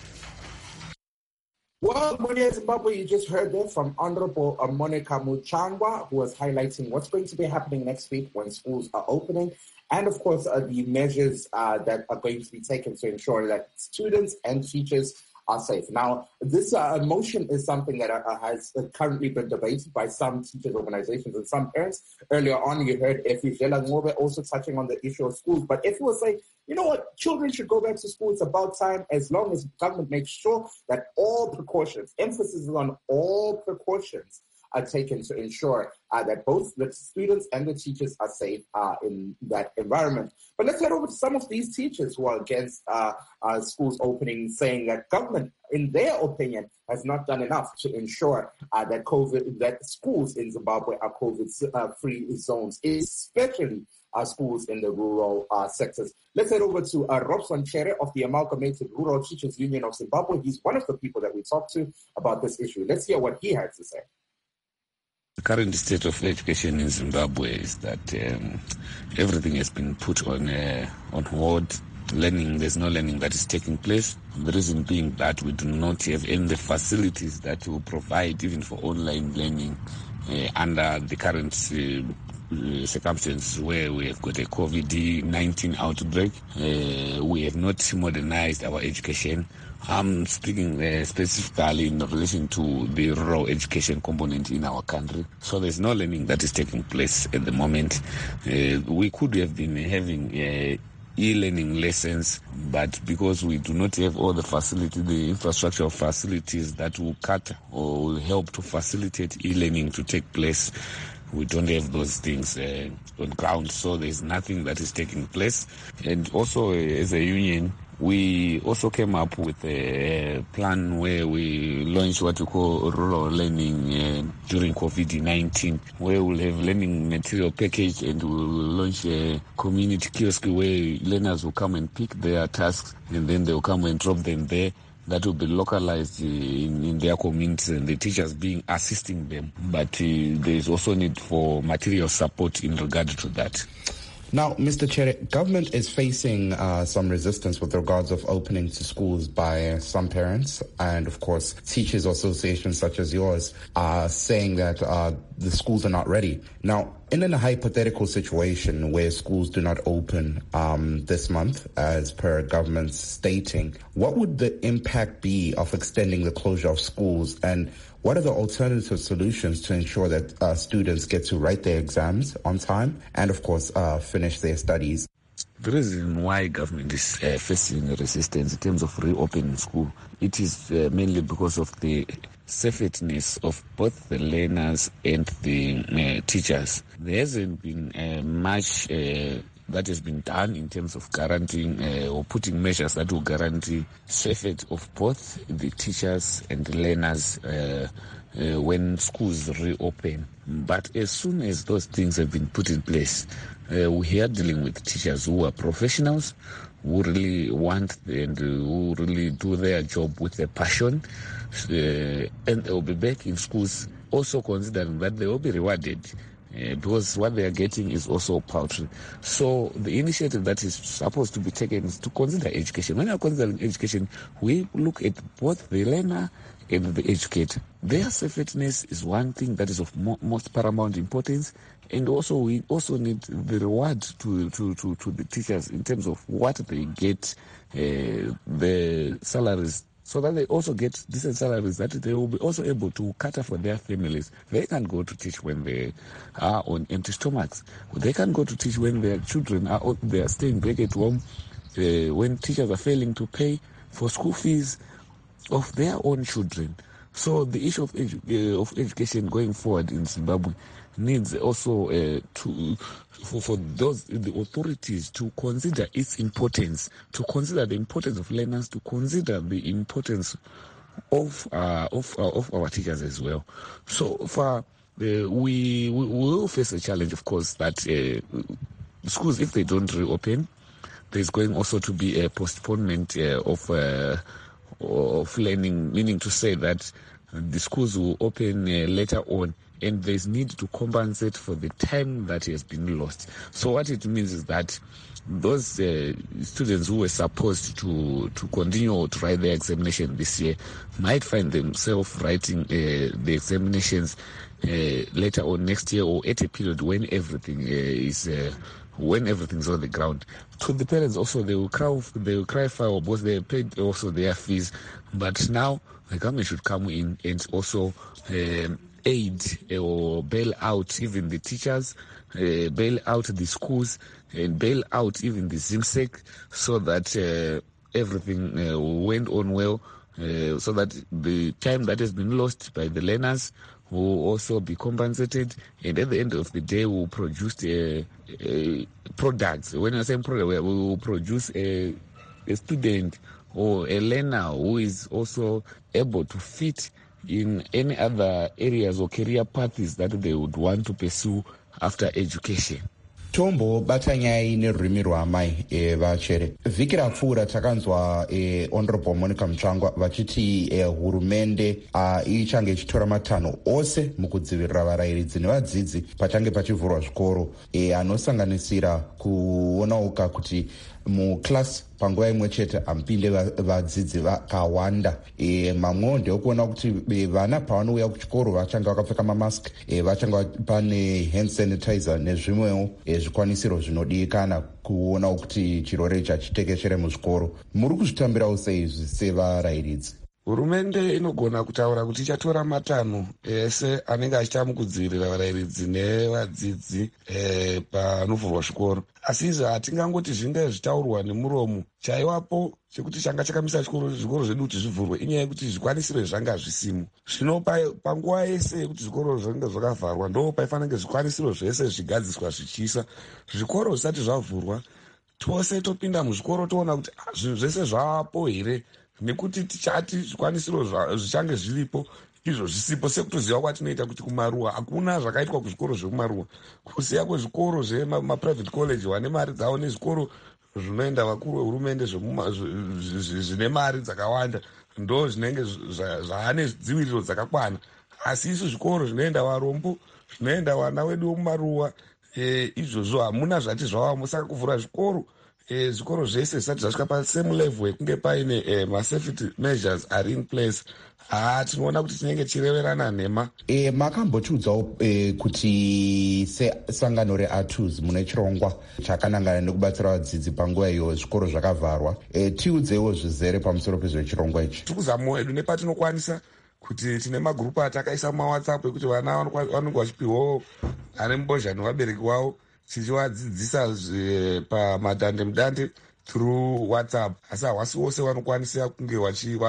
Well, Monia Zimbabwe, you just heard there from Honorable Monica Muchangwa, who was highlighting what's going to be happening next week when schools are opening, and of course the measures that are going to be taken to ensure that students and teachers are safe. Now, this motion is something that has currently been debated by some teachers' organizations and some parents. Earlier on, you heard Efizela Ngobe also touching on the issue of schools. But if you were saying, you know what, children should go back to school, it's about time, as long as the government makes sure that all precautions, emphasis is on all precautions, are taken to ensure that both the students and the teachers are safe in that environment. But let's head over to some of these teachers who are against schools opening, saying that government, in their opinion, has not done enough to ensure that schools in Zimbabwe are COVID-free zones, especially schools in the rural sectors. Let's head over to Robson Chere of the Amalgamated Rural Teachers Union of Zimbabwe. He's one of the people that we talked to about this issue. Let's hear what he had to say.
The current state of education in Zimbabwe is that everything has been put on hold. There's no learning that is taking place. The reason being that we do not have any of the facilities that will provide even for online learning under the current circumstances where we have got a COVID-19 outbreak. We have not modernized our education. I'm speaking specifically in relation to the rural education component in our country. So there's no learning that is taking place at the moment. We could have been having e-learning lessons, but because we do not have all the facility, the infrastructure of facilities that will cut or will help to facilitate e-learning to take place, we don't have those things on ground. So there's nothing that is taking place. And also as a union, we also came up with a plan where we launched what we call rural learning during COVID-19, where we'll have learning material package and we'll launch a community kiosk where learners will come and pick their tasks and then they'll come and drop them there. That will be localized in their communities and the teachers assisting them. But there's also need for material support in regard to that.
Now, Mr. Chere, government is facing some resistance with regards of opening to schools by some parents, and of course teachers associations such as yours are saying that the schools are not ready. Now, in a hypothetical situation where schools do not open this month, as per government stating, what would the impact be of extending the closure of schools, and what are the alternative solutions to ensure that students get to write their exams on time and, of course, finish their studies?
The reason why government is facing resistance in terms of reopening school, it is mainly because of the safeness of both the learners and the teachers. There hasn't been much that has been done in terms of guaranteeing or putting measures that will guarantee safety of both the teachers and the learners when schools reopen. But as soon as those things have been put in place, we are dealing with teachers who are professionals, who really want and who really do their job with a passion, and they will be back in schools, also considering that they will be rewarded. Because what they are getting is also paltry. So the initiative that is supposed to be taken is to consider education. When you are considering education, we look at both the learner and the educator. Their safeness is one thing that is of most paramount importance, and also we also need the reward to the teachers in terms of what they get, the salaries, so that they also get decent salaries that they will be also able to cater for their families. They can go to teach when they are on empty stomachs. They can go to teach when their children they are staying back at home, when teachers are failing to pay for school fees of their own children. So the issue of education going forward in Zimbabwe needs also for the authorities to consider its importance, to consider the importance of learners, to consider the importance of our teachers as well. So far, we will face a challenge, of course, that schools, if they don't reopen, there's going also to be a postponement of learning, meaning to say that the schools will open later on, and there's need to compensate for the time that has been lost. So what it means is that those students who were supposed to continue to write their examination this year might find themselves writing the examinations later on next year, or at a period when everything is when everything's on the ground. To the parents also, they will cry foul because they paid also their fees. But now the government should come in and also aid or bail out even the teachers, bail out the schools, and bail out even the ZIMSEC, so that everything went on well, so that the time that has been lost by the learners will also be compensated, and at the end of the day we will produce products. When I say product, we will produce a student or a learner who is also able to fit in any other areas or career paths that they would want to pursue after education.
Tombo batanyai nerurimi rwamai vachere vhiki rapfuura takanzwa honorable Monica Mutsvangwa vachiti hurumende ichange ichitora matanho ose mukudzivirira varayiridzi nevadzidzi pachange pachivhurwa zvikoro anosanganisira kuonauka kuti muklasi panguva imwe chete hamupinde vadzidzi vakawanda. Mamwewo ndekuona kuti vana pavanouya kuchikoro vachange vakapfeka mamask, vachange pane hand sanitizer nezvimwewo zvikwanisiro zvinodikanwa kuona kuti chirwere chachitekeshere muzvikoro. Muri kuzvitambirawo sei sevarayiridzi?
Hurumende inogona kutaura kuti ichatora matanho ese anenge achiita mukudzivirira varayiridzi nevadzidzi panovhurwa zvikoro, asi izvi hatingangoti zvinge zvitaurwa nemuromo. Chaiwapo chekuti changa chakamisa zvikoro zvedu kuti zvivhurwe inyaya yekuti zvikwanisiro zvanga zvisimo. Zvino panguva yese yekuti zvikoro zvinenge zvakavharwa ndo paifanira kunge zvikwanisiro zvese zvigadziswa zvichiisa. Zvikoro zvisati zvavhurwa tose topinda muzvikoro toona kuti zvinhu zvese zvavapo here, nekuti tichati zvikwanisiro zvichange zviripo izvo zvisipo. Sekutoziva kwatinoita kuti kumaruwa hakuna zvakaitwa kuzvikoro zvekumaruwa, kusiya kwezvikoro zvemaprivate college vane mari dzavo nezvikoro zvinoenda vakuru vehurumende zvine mari dzakawanda ndo zvinenge zvaane dziviriro dzakakwana. Asi isu zvikoro zvinoenda varombo, zvinoenda vana wedu womumaruwa, izvozvo hamuna zvati zvavamo. Saka kuvhura zvikoro zvese zvisati zvasvika pasame level yekunge paine masafety measures are in place, tinoona kuti tinenge chireverana nhema.
Makambotiudzawo kuti sesangano reATUS mune chirongwa chakanangana nekubatsira vadzidzi panguva iyo zvikoro zvakavharwa. Tiudzewo zvizere pamusoro pezvechirongwa ichi.
Tiri kuzamawo edu nepatinokwanisa kuti tine magrupu atakaisa mumawhatsapp ekuti vana vanenge vachipiwawo ane mbozha nevabereki wavo, tichivadzidzisa pamadandemutande through WhatsApp. Asi hawasi wose vanokwanisa kunge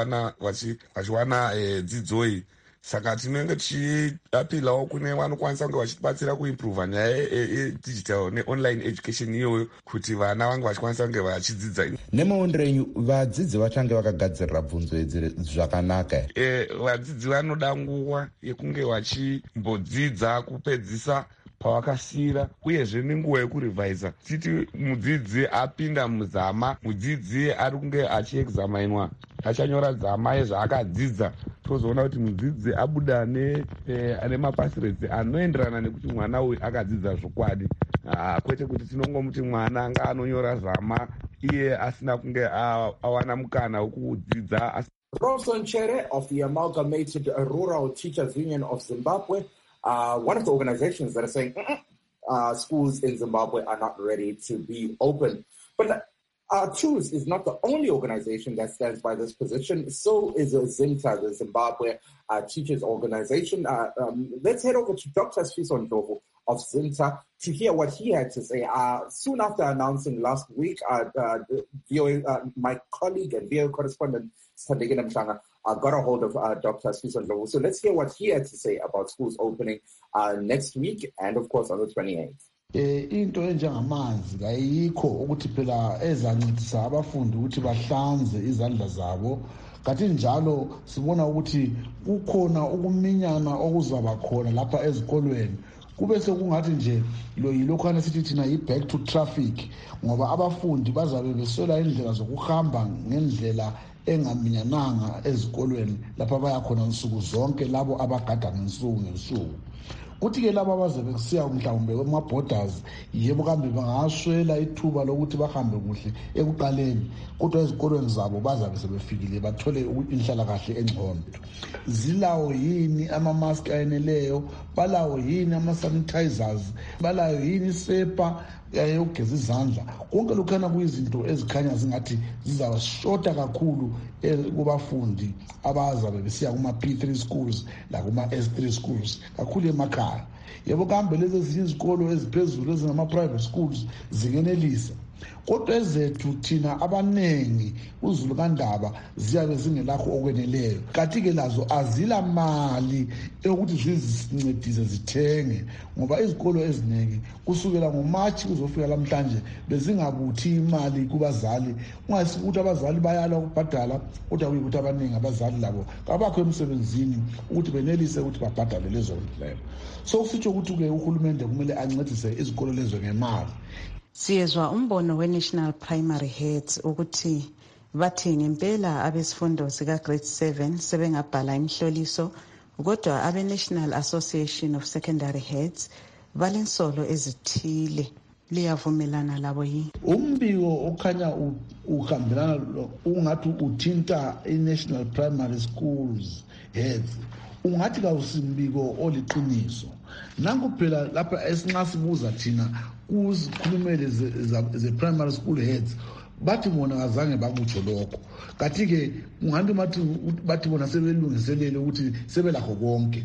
vachiwana dzidzo iyi. Saka tinenge tichiapilawo kune vanokwanisa kunge vachibatsira kuimprova nyaya yedigital neonline education iyoyo kuti vana vange vachikwanisa kunge vachidzidza.
Nemaondero enyu vadzidzi vachange vakagadzirira bvunzo idzi zvakanaka?
Vadzidzi vanoda nguva yekunge vachimbodzidza kupedzisa pavakasira, uyezve nenguva yekurevhaisa. Titi mudzidzi apinda muzama, mudzidzi ari kunge achiexamainwa achanyora zama yezvaakadzidza, tozoona kuti mudzidzi abuda ane mapasireti anoenderana nekuti mwana uyu akadzidza zvokwadi, kwete kuti tinongomuti mwana ngaanonyora zama iye asina kunge awana mukana wekudzidza.
Ronson Chere of the Amalgamated Rural Teachers Union of Zimbabwe, one of the organizations that are saying schools in Zimbabwe are not ready to be open. But ATUS is not the only organization that stands by this position. So is ZIMTA, the Zimbabwe Teachers Organization. Let's head over to Dr. Sfiso Ndlovu of ZIMTA to hear what he had to say. Soon after announcing last week, my colleague and VOA correspondent, Sandegina Mshanga, got a hold of Dr. Sfiso Ndlovu. So let's hear what he had to say about schools opening next week and, of course, on the 28th.
Into enjengamanzi kayikho ukuthi phela ezancedisa abafundi ukuthi bahlanze izandla zabo. Kanti njalo sibona ukuthi kukhona ukuminyana okuzaba khona lapha ezikolweni. Kube sekungathi nje yilokhana sithi thina yi-back to traffic, ngoba abafundi bazabe besola indlela zokuhamba ngendlela engaminyananga ezikolweni lapha bayakhona nsuku zonke labo abagada ngensuku. Kuthi-ke laba abazabe kusiya mhlawumbe kwama-borders yebo kambe bangaswela ithuba lokuthi bahambe kuhle ekuqaleni, kodwa ezikolweni zabo bazabe sebefikile bathole inhlalakahle engcono. Zilawo yini amamaski ayeneleyo? Balawo yini ama-sanitizers? Balayo yini isepa yokugeza izandla? Konke lokhana kuyizinto ezikhanya zingathi zizashota kakhulu kubafundi abazabe besiya kuma-P3 schools lakuma-S3 schools kakhulu emakhaya. Yebo kambe lezi ezinye izikolo eziphezulu ezingama-private schools zingenelisa. kodwa ezethu thina abanengi uZulu kaNdaba ziyabe zingelakho okweneleyo, kanti-ke lazo azila mali yokuthi zizincedise zithenge, ngoba izikolo eziningi kusukela ngoMatshi kuzofika lamhlanje bezingabuthi imali kubazali. Ungasithi ukuthi abazali bayala ukubhadala, kodwa kuyikuthi abaningi abazali labo kabakho emsebenzini ukuthi benelise ukuthi babhadale lezo ndleko. So kusitsho ukuthi-ke uhulumende kumele ancedise izikolo lezo ngemali.
Siyezwa umbono we-National Primary Heads ukuthi bathi ngempela abesifundo sika-Grade 7 sebengabhala imihloliso, kodwa abe-National Association of Secondary Heads balensolo ezithile. Liyavumelana labo yini?
Umbiko okhanya uhambelana ungathi uthinta i-National Primary Schools Heads, ungathi kawusimbiko oliqiniso. Nanku phela lapha esinxa sibuza thina kuzikhulumele ze-primary school heads, bathi bona azange bakutsho lokho. Kanti-ke ungathi bathi bona sebelungiselele ukuthi sebelakho konke.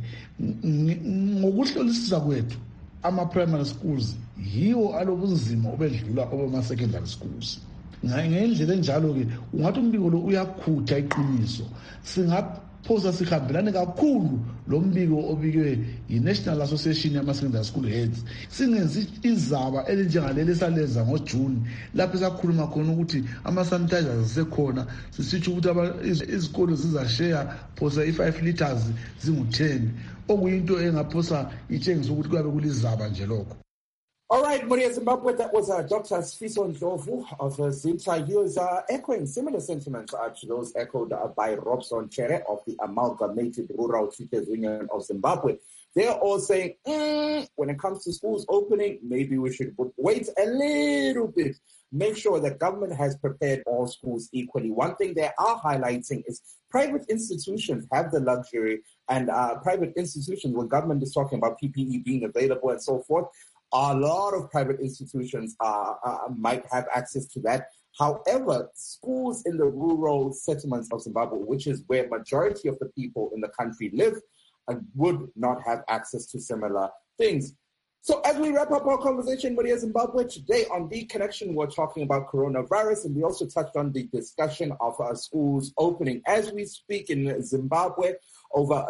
Ngokuhlolisisa kwethu, ama-primary schools yiwo alobunzima obedlula obama-secondary schools. Ngendlela enjalo-ke ungathi umbiko lo uyakhutha iqiniso. Singaphosa sihambelane kakhulu lo mbiko obikwe yi-National Association yama-Secondary School Heads, singenzi izaba elinjengaleli esalenza ngoJuni lapho esakhuluma khona ukuthi ama-sanitizers asekhona, sisitsho ukuthi izikolo zizasheya phosa i-5 liters zingu-10, okuyinto engaphosa itshengisa ukuthi kuyabe kulizaba nje lokho.
All right, Muria Zimbabwe, that was Dr. Sifiso Ndlovu of ZINTA. He was echoing similar sentiments to those echoed by Robson Chere of the Amalgamated Rural Teachers Union of Zimbabwe. They're all saying, when it comes to schools opening, maybe we should wait a little bit. Make sure that government has prepared all schools equally. One thing they are highlighting is private institutions have the luxury, and private institutions, when government is talking about PPE being available and so forth, a lot of private institutions might have access to that. However, schools in the rural settlements of Zimbabwe, which is where majority of the people in the country live, would not have access to similar things. So as we wrap up our conversation, Muria Zimbabwe, today on The Connection, we're talking about coronavirus, and we also touched on the discussion of schools opening. As we speak in Zimbabwe, over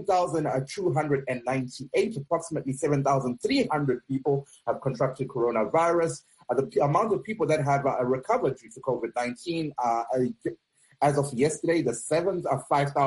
7,298, approximately 7,300 people have contracted coronavirus. The amount of people that have recovered due to COVID-19 as of yesterday, the 7th, are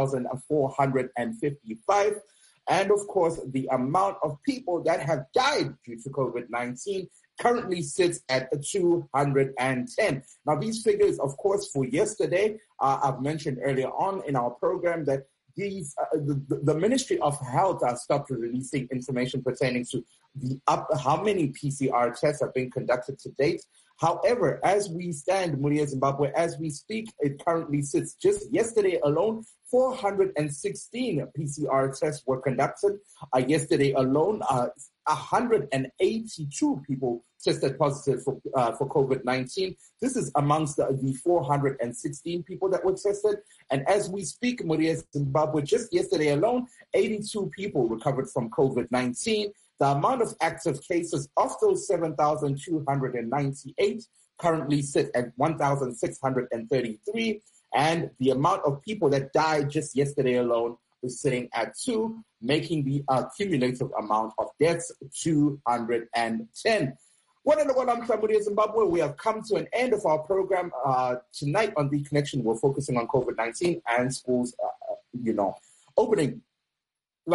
5,455. And of course, the amount of people that have died due to COVID-19 currently sits at 210. Now, these figures, of course, for yesterday, I've mentioned earlier on in our program that the Ministry of Health stopped releasing information pertaining to how many PCR tests have been conducted to date. However, as we stand, Muria Zimbabwe, as we speak, it currently sits, just yesterday alone, 416 PCR tests were conducted. Yesterday alone, 182 people tested positive for COVID-19. This is amongst the 416 people that were tested. And as we speak, Muria Zimbabwe, just yesterday alone, 82 people recovered from COVID-19. The amount of active cases of those 7,298 currently sit at 1,633. And the amount of people that died just yesterday alone is sitting at 2, making the cumulative amount of deaths 210. Zimbabwe, we have come to an end of our program. Tonight on The Connection, we're focusing on COVID-19 and schools, opening. For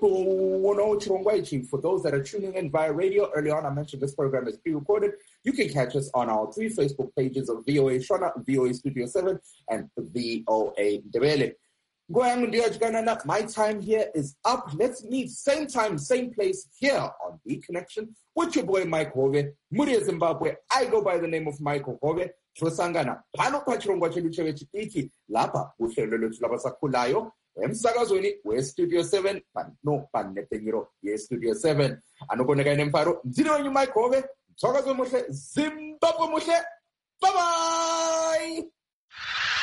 those that are tuning in via radio, early on I mentioned this program is pre-recorded. You can catch us on our 3 Facebook pages of VOA Shona, VOA Studio 7, and VOA Ndebele. My time here is up. Let's meet same time, same place here on The Connection with your boy Mike Hove, Muria Zimbabwe. I go by the name of Michael Hove. Tosangana pano pachirongwa chedu chevechidiki lapa uhlelo lwetu labasakhulayo emsakazweni westudio 7 pano panepenyero yestudio 7 anokoneka nemfaro ndine wenyu Mike Hove. Mthakazo muhle, Zimbabwe muhle. Bye bye.